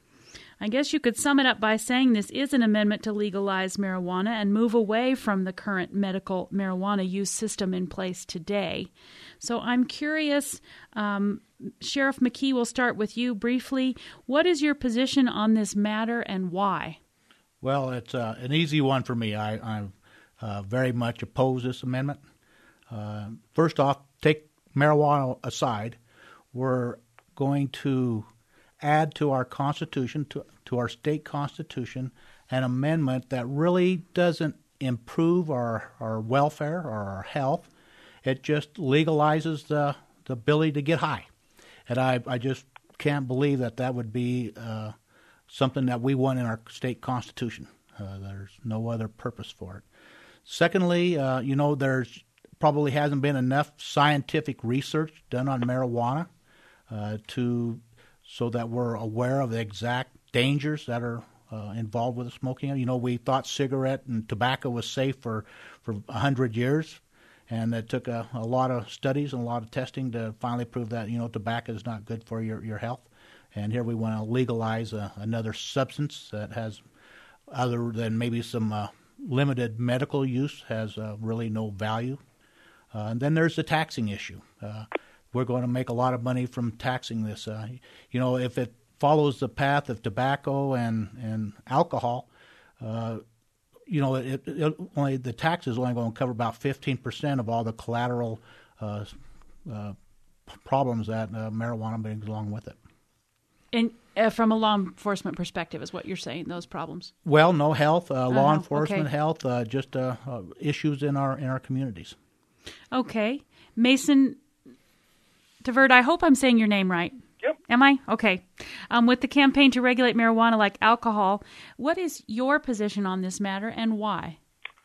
I guess you could sum it up by saying this is an amendment to legalize marijuana and move away from the current medical marijuana use system in place today. So I'm curious, um, Sheriff McKee, we'll start with you briefly. What is your position on this matter and why? Well, it's uh, an easy one for me. I, I uh, very much oppose this amendment. Uh, first off, take marijuana aside. We're going to add to our Constitution, to, to our state Constitution, an amendment that really doesn't improve our, our welfare or our health. It just legalizes the, the ability to get high. And I, I just can't believe that that would be uh, something that we want in our state Constitution. Uh, there's no other purpose for it. Secondly, uh, you know, there's probably hasn't been enough scientific research done on marijuana uh, to so that we're aware of the exact dangers that are uh, involved with smoking. You know, we thought cigarette and tobacco was safe for, for one hundred years, and it took a, a lot of studies and a lot of testing to finally prove that, you know, tobacco is not good for your, your health. And here we want to legalize a, another substance that has, other than maybe some uh, limited medical use, has uh, really no value. Uh, and then there's the taxing issue. Uh, we're going to make a lot of money from taxing this. Uh, you know, if it follows the path of tobacco and, and alcohol, uh, you know, it, it only the tax is only going to cover about fifteen percent of all the collateral uh, uh, problems that uh, marijuana brings along with it. And uh, from a law enforcement perspective is what you're saying, those problems? Well, no health, uh, law uh, enforcement, okay. health, uh, just uh, uh, issues in our in our communities. Okay. Mason Tvert, I hope I'm saying your name right. Yep. Am I? Okay. Um, with the campaign to regulate marijuana like alcohol, what is your position on this matter and why?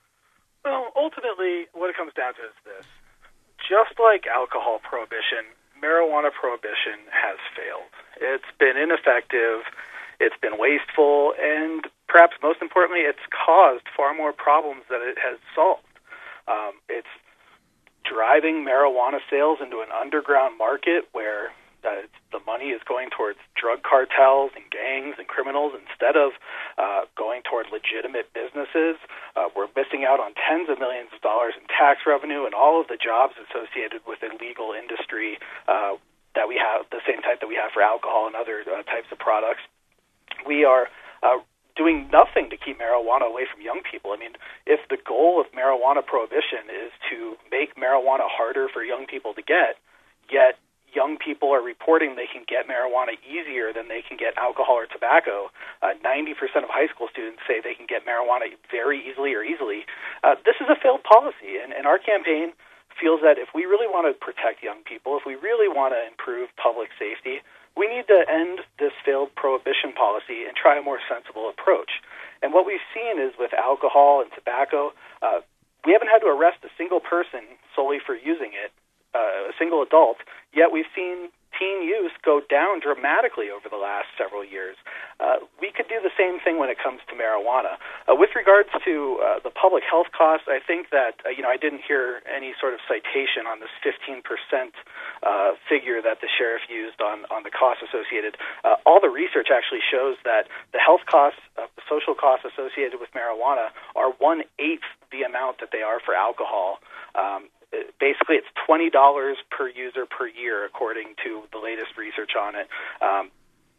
Well, ultimately, what it comes down to is this. Just like alcohol prohibition, marijuana prohibition has failed. It's been ineffective, it's been wasteful, and perhaps most importantly, it's caused far more problems than it has solved. Um, it's driving marijuana sales into an underground market where uh, the money is going towards drug cartels and gangs and criminals instead of uh, going toward legitimate businesses. Uh, we're missing out on tens of millions of dollars in tax revenue and all of the jobs associated with illegal industry uh, that we have, the same type that we have for alcohol and other uh, types of products. We are uh, doing nothing to keep marijuana away from young people. I mean, if the goal of marijuana prohibition is to make marijuana harder for young people to get, yet young people are reporting they can get marijuana easier than they can get alcohol or tobacco, uh, ninety percent of high school students say they can get marijuana very easily or easily, uh, this is a failed policy. And, and our campaign feels that if we really want to protect young people, if we really want to improve public safety, we need to end this failed prohibition policy and try a more sensible approach. And what we've seen is with alcohol and tobacco, uh, we haven't had to arrest a single person solely for using it, uh, a single adult, yet we've seen teen use go down dramatically over the last several years. Uh, we could do the same thing when it comes to marijuana. Uh, with regards to uh, the public health costs, I think that, uh, you know, I didn't hear any sort of citation on this fifteen percent uh, figure that the sheriff used on, on the costs associated. Uh, all the research actually shows that the health costs, uh, the social costs associated with marijuana are one-eighth the amount that they are for alcohol. Um, Basically, it's twenty dollars per user per year, according to the latest research on it. Um,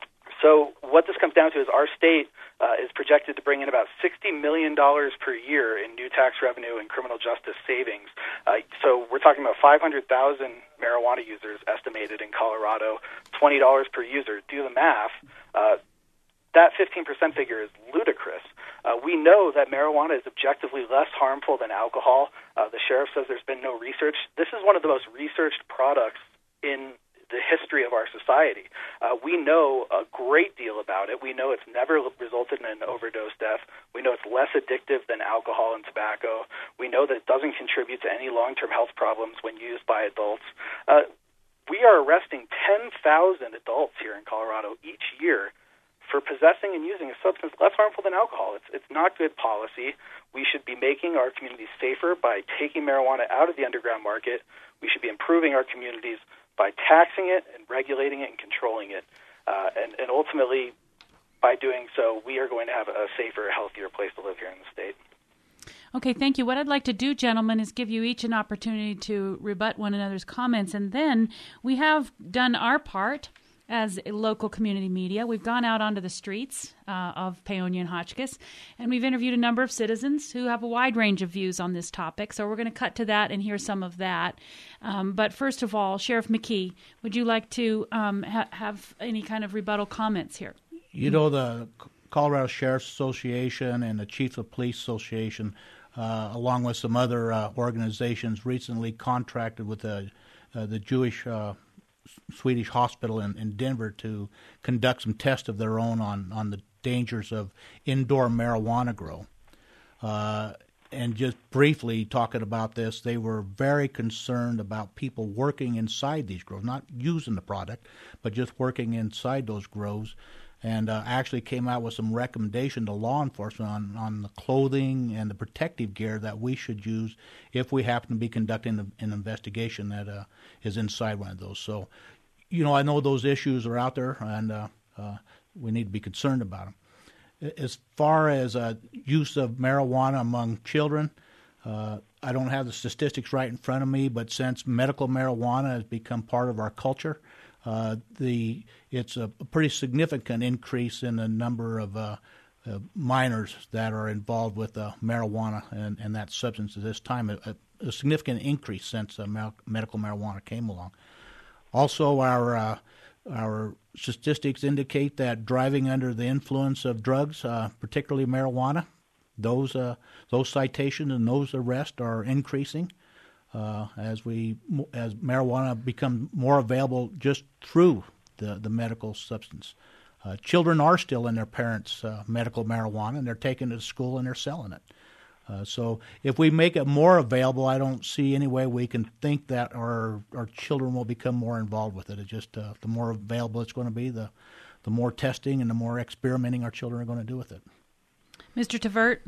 so what this comes down to is our state uh, is projected to bring in about sixty million dollars per year in new tax revenue and criminal justice savings. Uh, so we're talking about five hundred thousand marijuana users estimated in Colorado, twenty dollars per user. Do the math. Uh, that fifteen percent figure is ludicrous. Uh, we know that marijuana is objectively less harmful than alcohol. Uh, the sheriff says there's been no research. This is one of the most researched products in the history of our society. Uh, we know a great deal about it. We know it's never resulted in an overdose death. We know it's less addictive than alcohol and tobacco. We know that it doesn't contribute to any long-term health problems when used by adults. Uh, we are arresting ten thousand adults here in Colorado each year for possessing and using a substance less harmful than alcohol. It's it's not good policy. We should be making our communities safer by taking marijuana out of the underground market. We should be improving our communities by taxing it and regulating it and controlling it. Uh, and, and ultimately, by doing so, we are going to have a safer, healthier place to live here in the state. Okay, thank you. What I'd like to do, gentlemen, is give you each an opportunity to rebut one another's comments. And then we have done our part as a local community media. We've gone out onto the streets uh, of Paonia and Hotchkiss, and we've interviewed a number of citizens who have a wide range of views on this topic. So we're going to cut to that and hear some of that. Um, but first of all, Sheriff McKee, would you like to um, ha- have any kind of rebuttal comments here? You know, the Colorado Sheriff's Association and the Chiefs of Police Association, uh, along with some other uh, organizations, recently contracted with the, uh, the Jewish uh, Swedish hospital in, in Denver to conduct some tests of their own on, on the dangers of indoor marijuana grow. Uh, and just briefly talking about this, they were very concerned about people working inside these grows, not using the product, but just working inside those grows, and uh, actually came out with some recommendation to law enforcement on, on the clothing and the protective gear that we should use if we happen to be conducting an investigation that uh, is inside one of those. So, you know, I know those issues are out there, and uh, uh, we need to be concerned about them. As far as uh, use of marijuana among children, uh, I don't have the statistics right in front of me, but since medical marijuana has become part of our culture, Uh, the it's a pretty significant increase in the number of uh, uh, minors that are involved with uh, marijuana and, and that substance at this time, a, a significant increase since uh, mar- medical marijuana came along. Also, our uh, our statistics indicate that driving under the influence of drugs, uh, particularly marijuana, those uh, those citations and those arrests are increasing. Uh, as we as marijuana becomes more available just through the, the medical substance. Uh, children are still in their parents' uh, medical marijuana, and they're taking it to school and they're selling it. Uh, so if we make it more available, I don't see any way we can think that our our children will become more involved with it. It's just uh, the more available it's going to be, the the more testing and the more experimenting our children are going to do with it. Mister Tvert?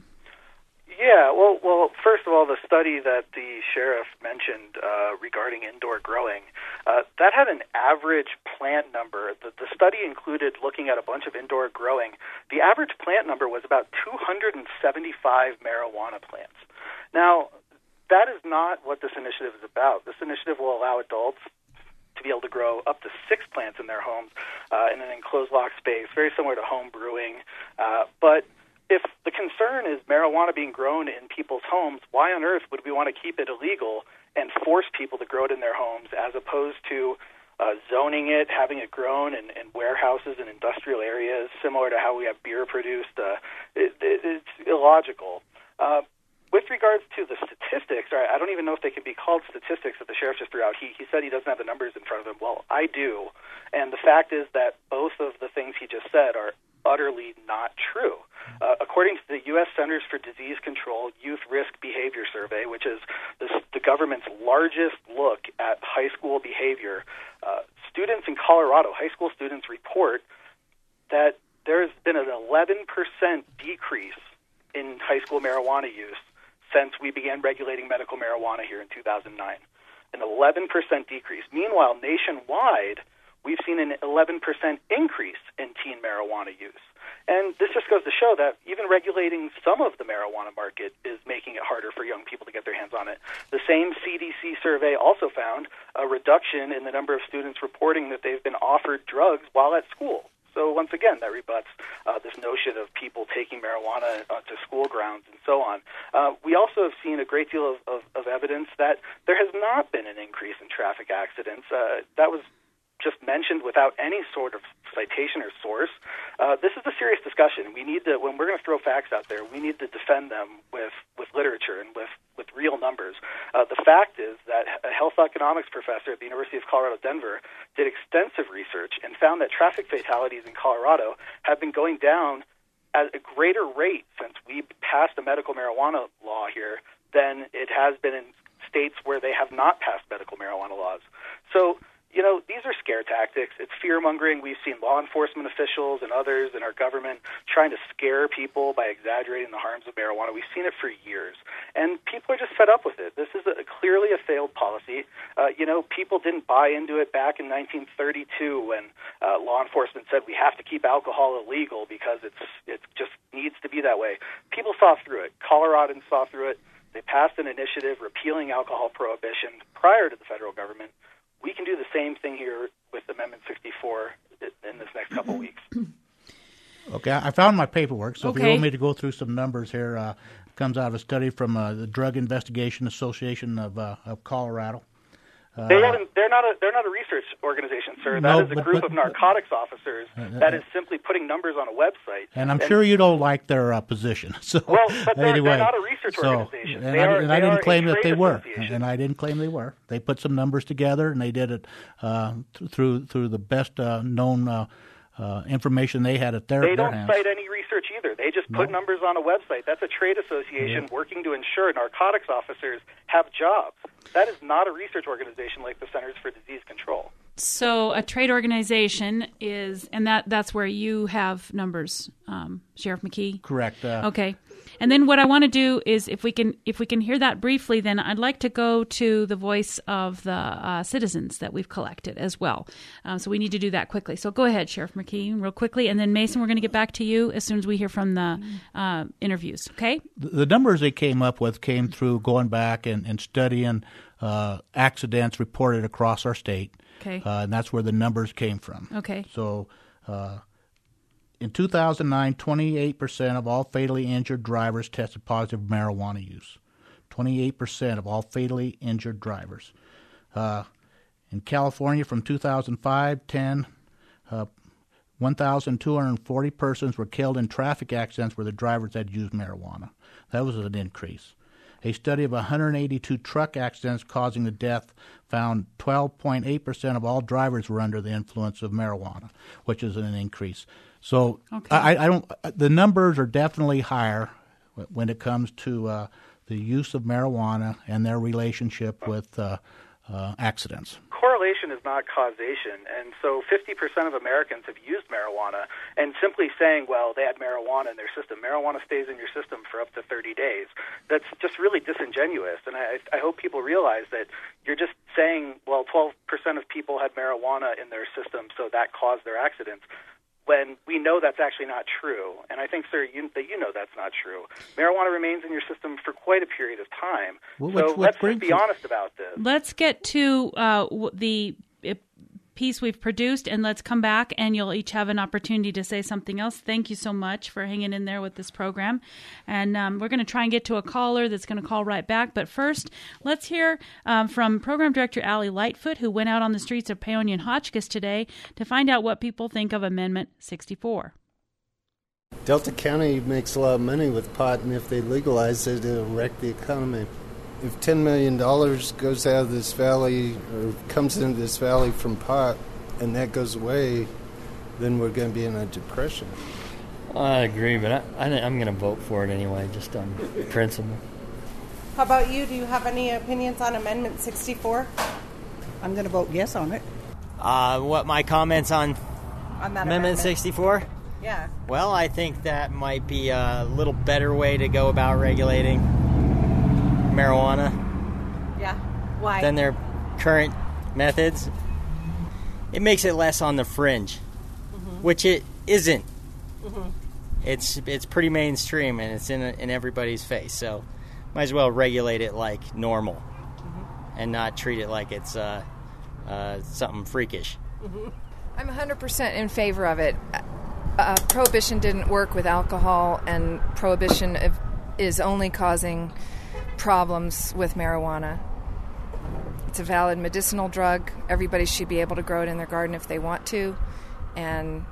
Yeah, well, well, first of all, the study that the sheriff mentioned uh, regarding indoor growing, uh, that had an average plant number. The, the study included looking at a bunch of indoor growing. The average plant number was about two hundred seventy-five marijuana plants. Now, that is not what this initiative is about. This initiative will allow adults to be able to grow up to six plants in their homes uh, in an enclosed lock space, very similar to home brewing, uh, but if the concern is marijuana being grown in people's homes, why on earth would we want to keep it illegal and force people to grow it in their homes as opposed to uh, zoning it, having it grown in, in warehouses and industrial areas, similar to how we have beer produced? Uh, it, it, it's illogical. Uh, with regards to the statistics, right, I don't even know if they can be called statistics that the sheriff just threw out. He, he said he doesn't have the numbers in front of him. Well, I do. And the fact is that both of the things he just said are utterly not true. Uh, according to the U S Centers for Disease Control Youth Risk Behavior Survey, which is this, the government's largest look at high school behavior, uh, students in Colorado, high school students, report that there's been an eleven percent decrease in high school marijuana use since we began regulating medical marijuana here in two thousand nine. An eleven percent decrease. Meanwhile, nationwide, we've seen an eleven percent increase in teen marijuana use. And this just goes to show that even regulating some of the marijuana market is making it harder for young people to get their hands on it. The same C D C survey also found a reduction in the number of students reporting that they've been offered drugs while at school. So once again, that rebuts uh, this notion of people taking marijuana uh, to school grounds and so on. Uh, we also have seen a great deal of, of, of evidence that there has not been an increase in traffic accidents. Uh, that was just mentioned without any sort of citation or source. Uh, this is a serious discussion. We need to, when we're going to throw facts out there, we need to defend them with, with literature and with, with real numbers. Uh, the fact is that a health economics professor at the University of Colorado Denver did extensive research and found that traffic fatalities in Colorado have been going down at a greater rate since we passed a medical marijuana law here than it has been in states where they have not passed medical marijuana laws. So, you know, these are scare tactics. It's fear-mongering. We've seen law enforcement officials and others in our government trying to scare people by exaggerating the harms of marijuana. We've seen it for years. And people are just fed up with it. This is a, clearly a failed policy. Uh, you know, people didn't buy into it back in nineteen thirty-two when uh, law enforcement said we have to keep alcohol illegal because it's it just needs to be that way. People saw through it. Coloradans saw through it. They passed an initiative repealing alcohol prohibition prior to the federal government. We can do the same thing here with Amendment sixty-four in this next couple of weeks. Okay, I found my paperwork, so okay. if you want me to go through some numbers here, uh, it comes out of a study from uh, the Drug Investigation Association of, uh, of Colorado. Uh, they haven't, they're not a they're not a research organization, sir. That no, is a but, group but, of narcotics officers uh, that is simply putting numbers on a website. And I'm and, sure you don't like their uh, position. So well, but they're, anyway, they're not a research so, organization. And, they I, are, and they I didn't claim that they were. And I didn't claim they were. They put some numbers together, and they did it uh, th- through through the best uh, known uh, uh, information they had at their, they their don't hands. cite any research either. They just put no. numbers on a website. That's a trade association yeah. working to ensure narcotics officers have jobs. That is not a research organization like the Centers for Disease Control. So a trade organization is, and that that's where you have numbers, um, Sheriff McKee? Correct. Uh, okay. And then what I want to do is, if we can if we can hear that briefly, then I'd like to go to the voice of the uh, citizens that we've collected as well. Um, so we need to do that quickly. So go ahead, Sheriff McKee, real quickly. And then, Mason, we're going to get back to you as soon as we hear from the uh, interviews, okay? The, the numbers they came up with came through going back and, and studying uh, accidents reported across our state. Okay. Uh, and that's where the numbers came from. Okay. So uh, in two thousand nine, twenty-eight percent of all fatally injured drivers tested positive for marijuana use. twenty-eight percent of all fatally injured drivers. Uh, in California from two thousand five to ten, uh, one thousand two hundred forty persons were killed in traffic accidents where the drivers had used marijuana. That was an increase. A study of one hundred eighty-two truck accidents causing the death found twelve point eight percent of all drivers were under the influence of marijuana, which is an increase. So okay. I, I don't. The numbers are definitely higher when it comes to uh, the use of marijuana and their relationship with uh, uh, accidents. Correlation is not causation, and so fifty percent of Americans have used marijuana, and simply saying, well, they had marijuana in their system, marijuana stays in your system for up to thirty days, that's just really disingenuous, and I, I hope people realize that you're just saying, well, twelve percent of people had marijuana in their system, so that caused their accidents, when we know that's actually not true. And I think, sir, you, that you know that's not true. Marijuana remains in your system for quite a period of time. Well, so which, let's which just be honest about this. Let's get to uh, the piece we've produced, and let's come back, and you'll each have an opportunity to say something else. Thank you so much for hanging in there with this program. And um, we're going to try and get to a caller that's going to call right back. But first, let's hear um, from Program Director Allie Lightfoot, who went out on the streets of Paonia and Hotchkiss today to find out what people think of Amendment sixty-four. Delta County makes a lot of money with pot, and if they legalize it, it'll wreck the economy. If ten million dollars goes out of this valley or comes into this valley from pot and that goes away, then we're going to be in a depression. Well, I agree, but I, I, I'm going to vote for it anyway, just on principle. How about you? Do you have any opinions on Amendment sixty-four? I'm going to vote yes on it. Uh, what my comments on, on that Amendment, amendment sixty-four? Yeah. Well, I think that might be a little better way to go about regulating marijuana. Yeah. Why? Than their current methods. It makes it less on the fringe, mm-hmm. which it isn't. Mm-hmm. It's it's pretty mainstream and it's in in everybody's face. So, might as well regulate it like normal, mm-hmm. and not treat it like it's uh, uh, something freakish. Mm-hmm. I'm one hundred percent in favor of it. Uh, prohibition didn't work with alcohol, and prohibition is only causing problems with marijuana. It's a valid medicinal drug. Everybody should be able to grow it in their garden if they want to. And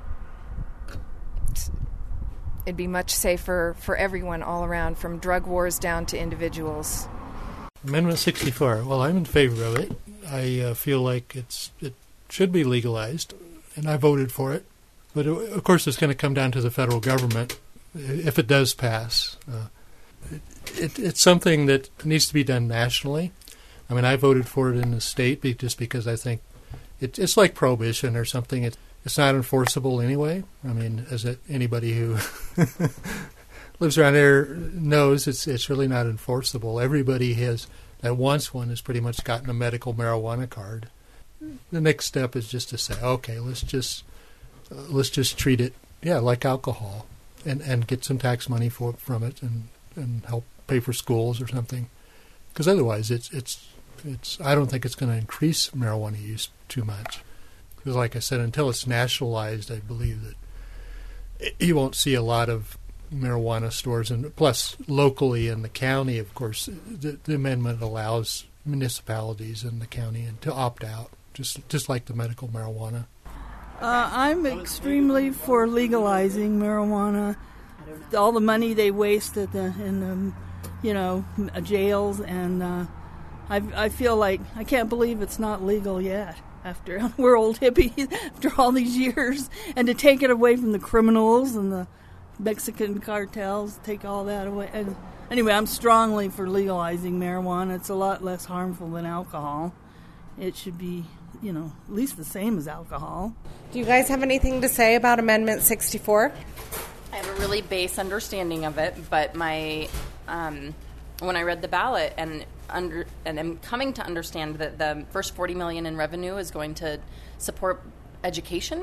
it'd be much safer for everyone all around, from drug wars down to individuals. Amendment sixty-four. Well, I'm in favor of it. I uh, feel like it's it should be legalized, and I voted for it. But uh, of course, it's going to come down to the federal government if it does pass. Uh, it, it, it's something that needs to be done nationally. I mean, I voted for it in the state be, just because I think it, it's like prohibition or something. It, it's not enforceable anyway. I mean, as it, anybody who lives around there knows, it's it's really not enforceable. Everybody has that wants one has pretty much gotten a medical marijuana card. The next step is just to say, okay, let's just uh, let's just treat it, yeah, like alcohol, and, and get some tax money for from it, and, and help pay for schools or something. Because otherwise, it's it's it's. I don't think it's going to increase marijuana use too much. Because, like I said, until it's nationalized, I believe that you won't see a lot of marijuana stores. And plus, locally in the county, of course, the, the amendment allows municipalities in the county to opt out, just just like the medical marijuana. Uh, I'm extremely for legalizing marijuana. All the money they waste at the in the, you know, jails, and uh, I I feel like I can't believe it's not legal yet. After we're old hippies, after all these years, and to take it away from the criminals and the Mexican cartels, take all that away. And anyway, I'm strongly for legalizing marijuana. It's a lot less harmful than alcohol. It should be, you know, at least the same as alcohol. Do you guys have anything to say about Amendment sixty-four? I have a really base understanding of it, but my um, when I read the ballot and under and I'm coming to understand that the first forty million dollars in revenue is going to support education,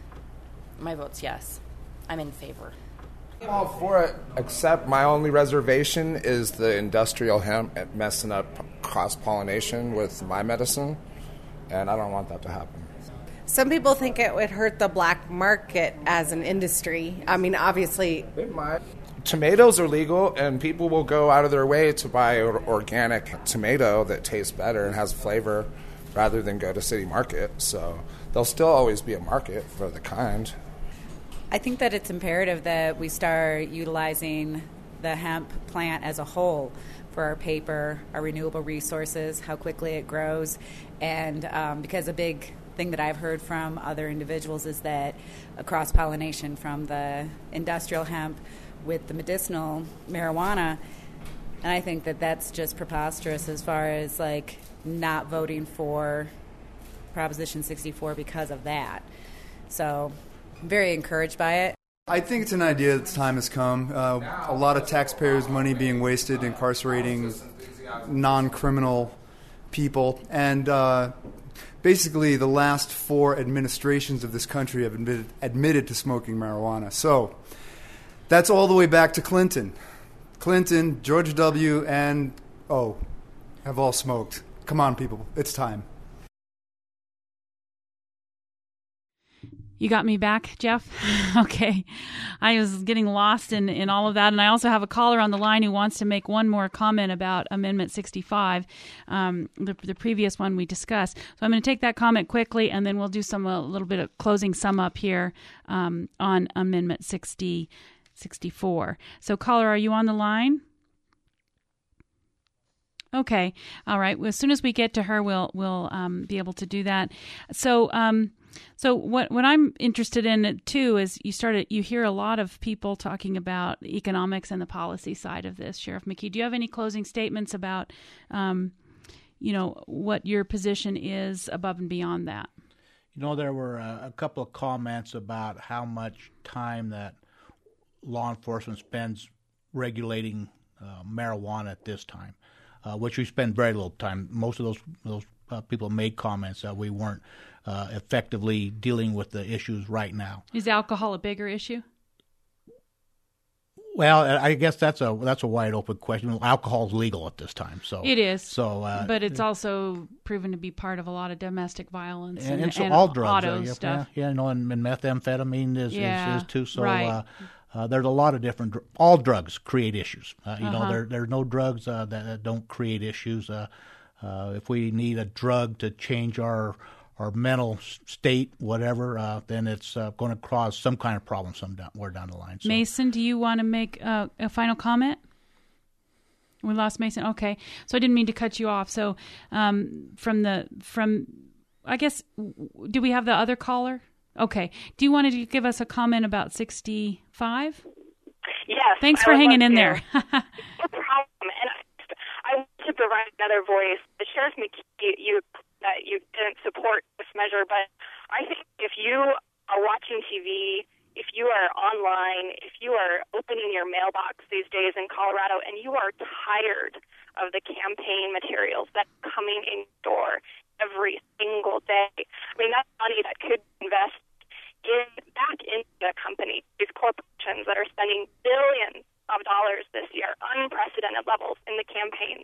my vote's yes. I'm in favor. I'm all for it, except my only reservation is the industrial hemp messing up cross-pollination with my medicine, and I don't want that to happen. Some people think it would hurt the black market as an industry. I mean, obviously... It might. Tomatoes are legal, and people will go out of their way to buy an organic tomato that tastes better and has flavor rather than go to city market. So there'll still always be a market for the kind. I think that it's imperative that we start utilizing the hemp plant as a whole for our paper, our renewable resources, how quickly it grows. And um, because a big thing that I've heard from other individuals is that a cross-pollination from the industrial hemp with the medicinal marijuana, and I think that that's just preposterous as far as like not voting for Proposition sixty-four because of that. So I'm very encouraged by it. I think it's an idea that the time has come. Uh, a lot of taxpayers' money being wasted incarcerating non-criminal people, and uh, basically the last four administrations of this country have admitted, admitted to smoking marijuana. So that's all the way back to Clinton. Clinton, George W., and, oh, have all smoked. Come on, people. It's time. You got me back, Jeff? Okay. I was getting lost in, in all of that. And I also have a caller on the line who wants to make one more comment about Amendment sixty-five, um, the, the previous one we discussed. So I'm going to take that comment quickly, and then we'll do some a little bit of closing sum up here um, on Amendment sixty, sixty-four. So, caller, are you on the line? Okay. All right. Well, as soon as we get to her, we'll we'll um, be able to do that. So, um, so what what I'm interested in too is you started you hear a lot of people talking about economics and the policy side of this. Sheriff McKee, do you have any closing statements about, um, you know, what your position is above and beyond that? You know, there were a, a couple of comments about how much time that law enforcement spends regulating uh, marijuana at this time. Uh, which we spend very little time. Most of those those uh, people made comments that we weren't uh, effectively dealing with the issues right now. Is alcohol a bigger issue? Well, I guess that's a that's a wide open question. Alcohol is legal at this time, so it is. So, uh, but it's also proven to be part of a lot of domestic violence and, and, and, so and all drugs, auto uh, yeah, stuff. Yeah, you know, and, and methamphetamine is, yeah, is, is too. So. Right. Uh, Uh, there's a lot of different. All drugs create issues. Uh, you uh-huh. know, there there's no drugs uh, that, that don't create issues. Uh, Uh, if we need a drug to change our our mental state, whatever, uh, then it's uh, going to cause some kind of problem somewhere down the line. So. Mason, do you want to make uh, a final comment? We lost Mason. Okay, so I didn't mean to cut you off. So um, from the from, I guess, do we have the other caller? Okay. Do you want to give us a comment about sixty-five? Yes. Thanks for hanging in there. No problem. And I, I want to provide another voice. The Sheriff McKee, you that you didn't support this measure, but I think if you are watching T V, if you are online, if you are opening your mailbox these days in Colorado, and you are tired of the campaign materials that are coming in your door every single day, I mean, that's money that could invest in back into the company, these corporations that are spending billions of dollars this year, unprecedented levels in the campaigns,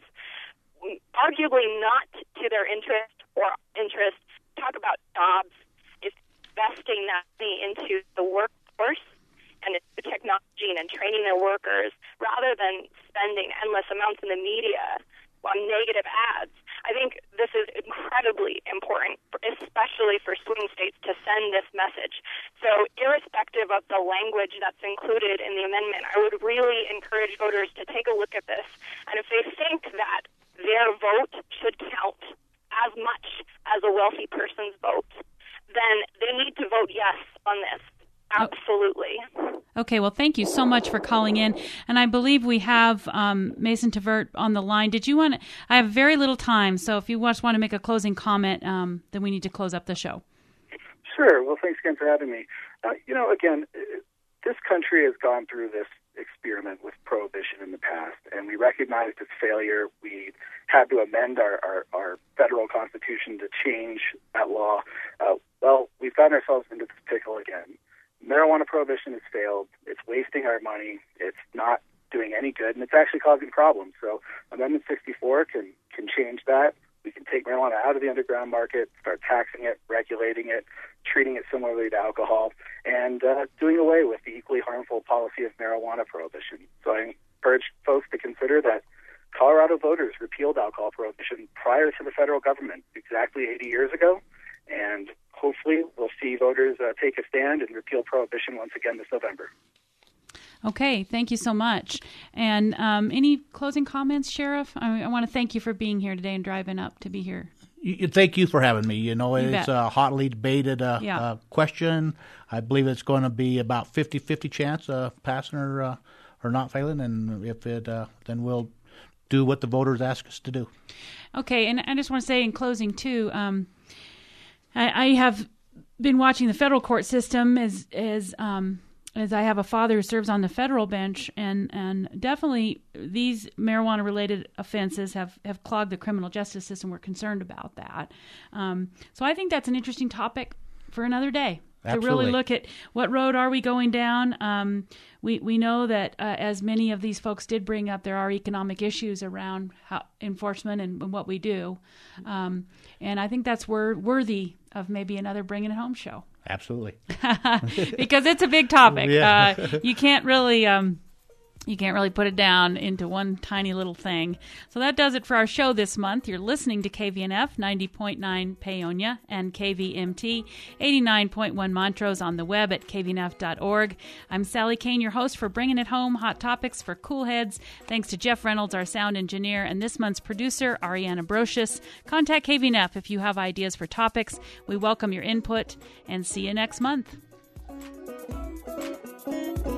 arguably not to their interest or interest. Talk about jobs, is investing that money into the workforce and into technology and training their workers rather than spending endless amounts in the media on negative ads. I think this is incredibly important, especially for swing states, to send this message. So irrespective of the language that's included in the amendment, I would really encourage voters to take a look at this. And if they think that their vote should count as much as a wealthy person's vote, then they need to vote yes on this. Absolutely. Okay, well, thank you so much for calling in. And I believe we have um, Mason Tvert on the line. Did you want to, I have very little time, so if you just want to make a closing comment, um, then we need to close up the show. Sure. Well, thanks again for having me. Uh, you know, again, this country has gone through this experiment with prohibition in the past, and we recognized its failure. We had to amend our, our, our federal constitution to change that law. Uh, well, we've gotten ourselves into this pickle again. Marijuana prohibition has failed. It's wasting our money. It's not doing any good, and it's actually causing problems. So Amendment sixty-four can, can change that. We can take marijuana out of the underground market, start taxing it, regulating it, treating it similarly to alcohol, and uh, doing away with the equally harmful policy of marijuana prohibition. So I encourage folks to consider that Colorado voters repealed alcohol prohibition prior to the federal government exactly eighty years ago, and hopefully we'll see voters uh, take a stand and repeal prohibition once again this November. Okay, thank you so much. And um, any closing comments, Sheriff? I, I want to thank you for being here today and driving up to be here. You, thank you for having me. You know, You it's bet. a hotly debated uh, Yeah. uh, question. I believe it's going to be about fifty-fifty chance of passing or, uh, or not failing. And if it, uh, then we'll do what the voters ask us to do. Okay, and I just want to say in closing, too, um, I, I have been watching the federal court system as as um, as I have a father who serves on the federal bench, and, and definitely these marijuana-related offenses have, have clogged the criminal justice system. We're concerned about that. Um, so I think that's an interesting topic for another day. Absolutely. To really look at what road are we going down. Um, we we know that uh, as many of these folks did bring up, there are economic issues around how, enforcement and, and what we do, um, and I think that's wor- worthy of maybe another Bringing It Home show. Absolutely, because it's a big topic. Yeah. Uh, you can't really. Um, You can't really put it down into one tiny little thing. So that does it for our show this month. You're listening to K V N F ninety point nine Paonia and K V M T eighty-nine point one Montrose on the web at k v n f dot org. I'm Sally Kane, your host for Bringing It Home, Hot Topics for Cool Heads. Thanks to Jeff Reynolds, our sound engineer, and this month's producer, Ariana Brocious. Contact K V N F if you have ideas for topics. We welcome your input, and see you next month.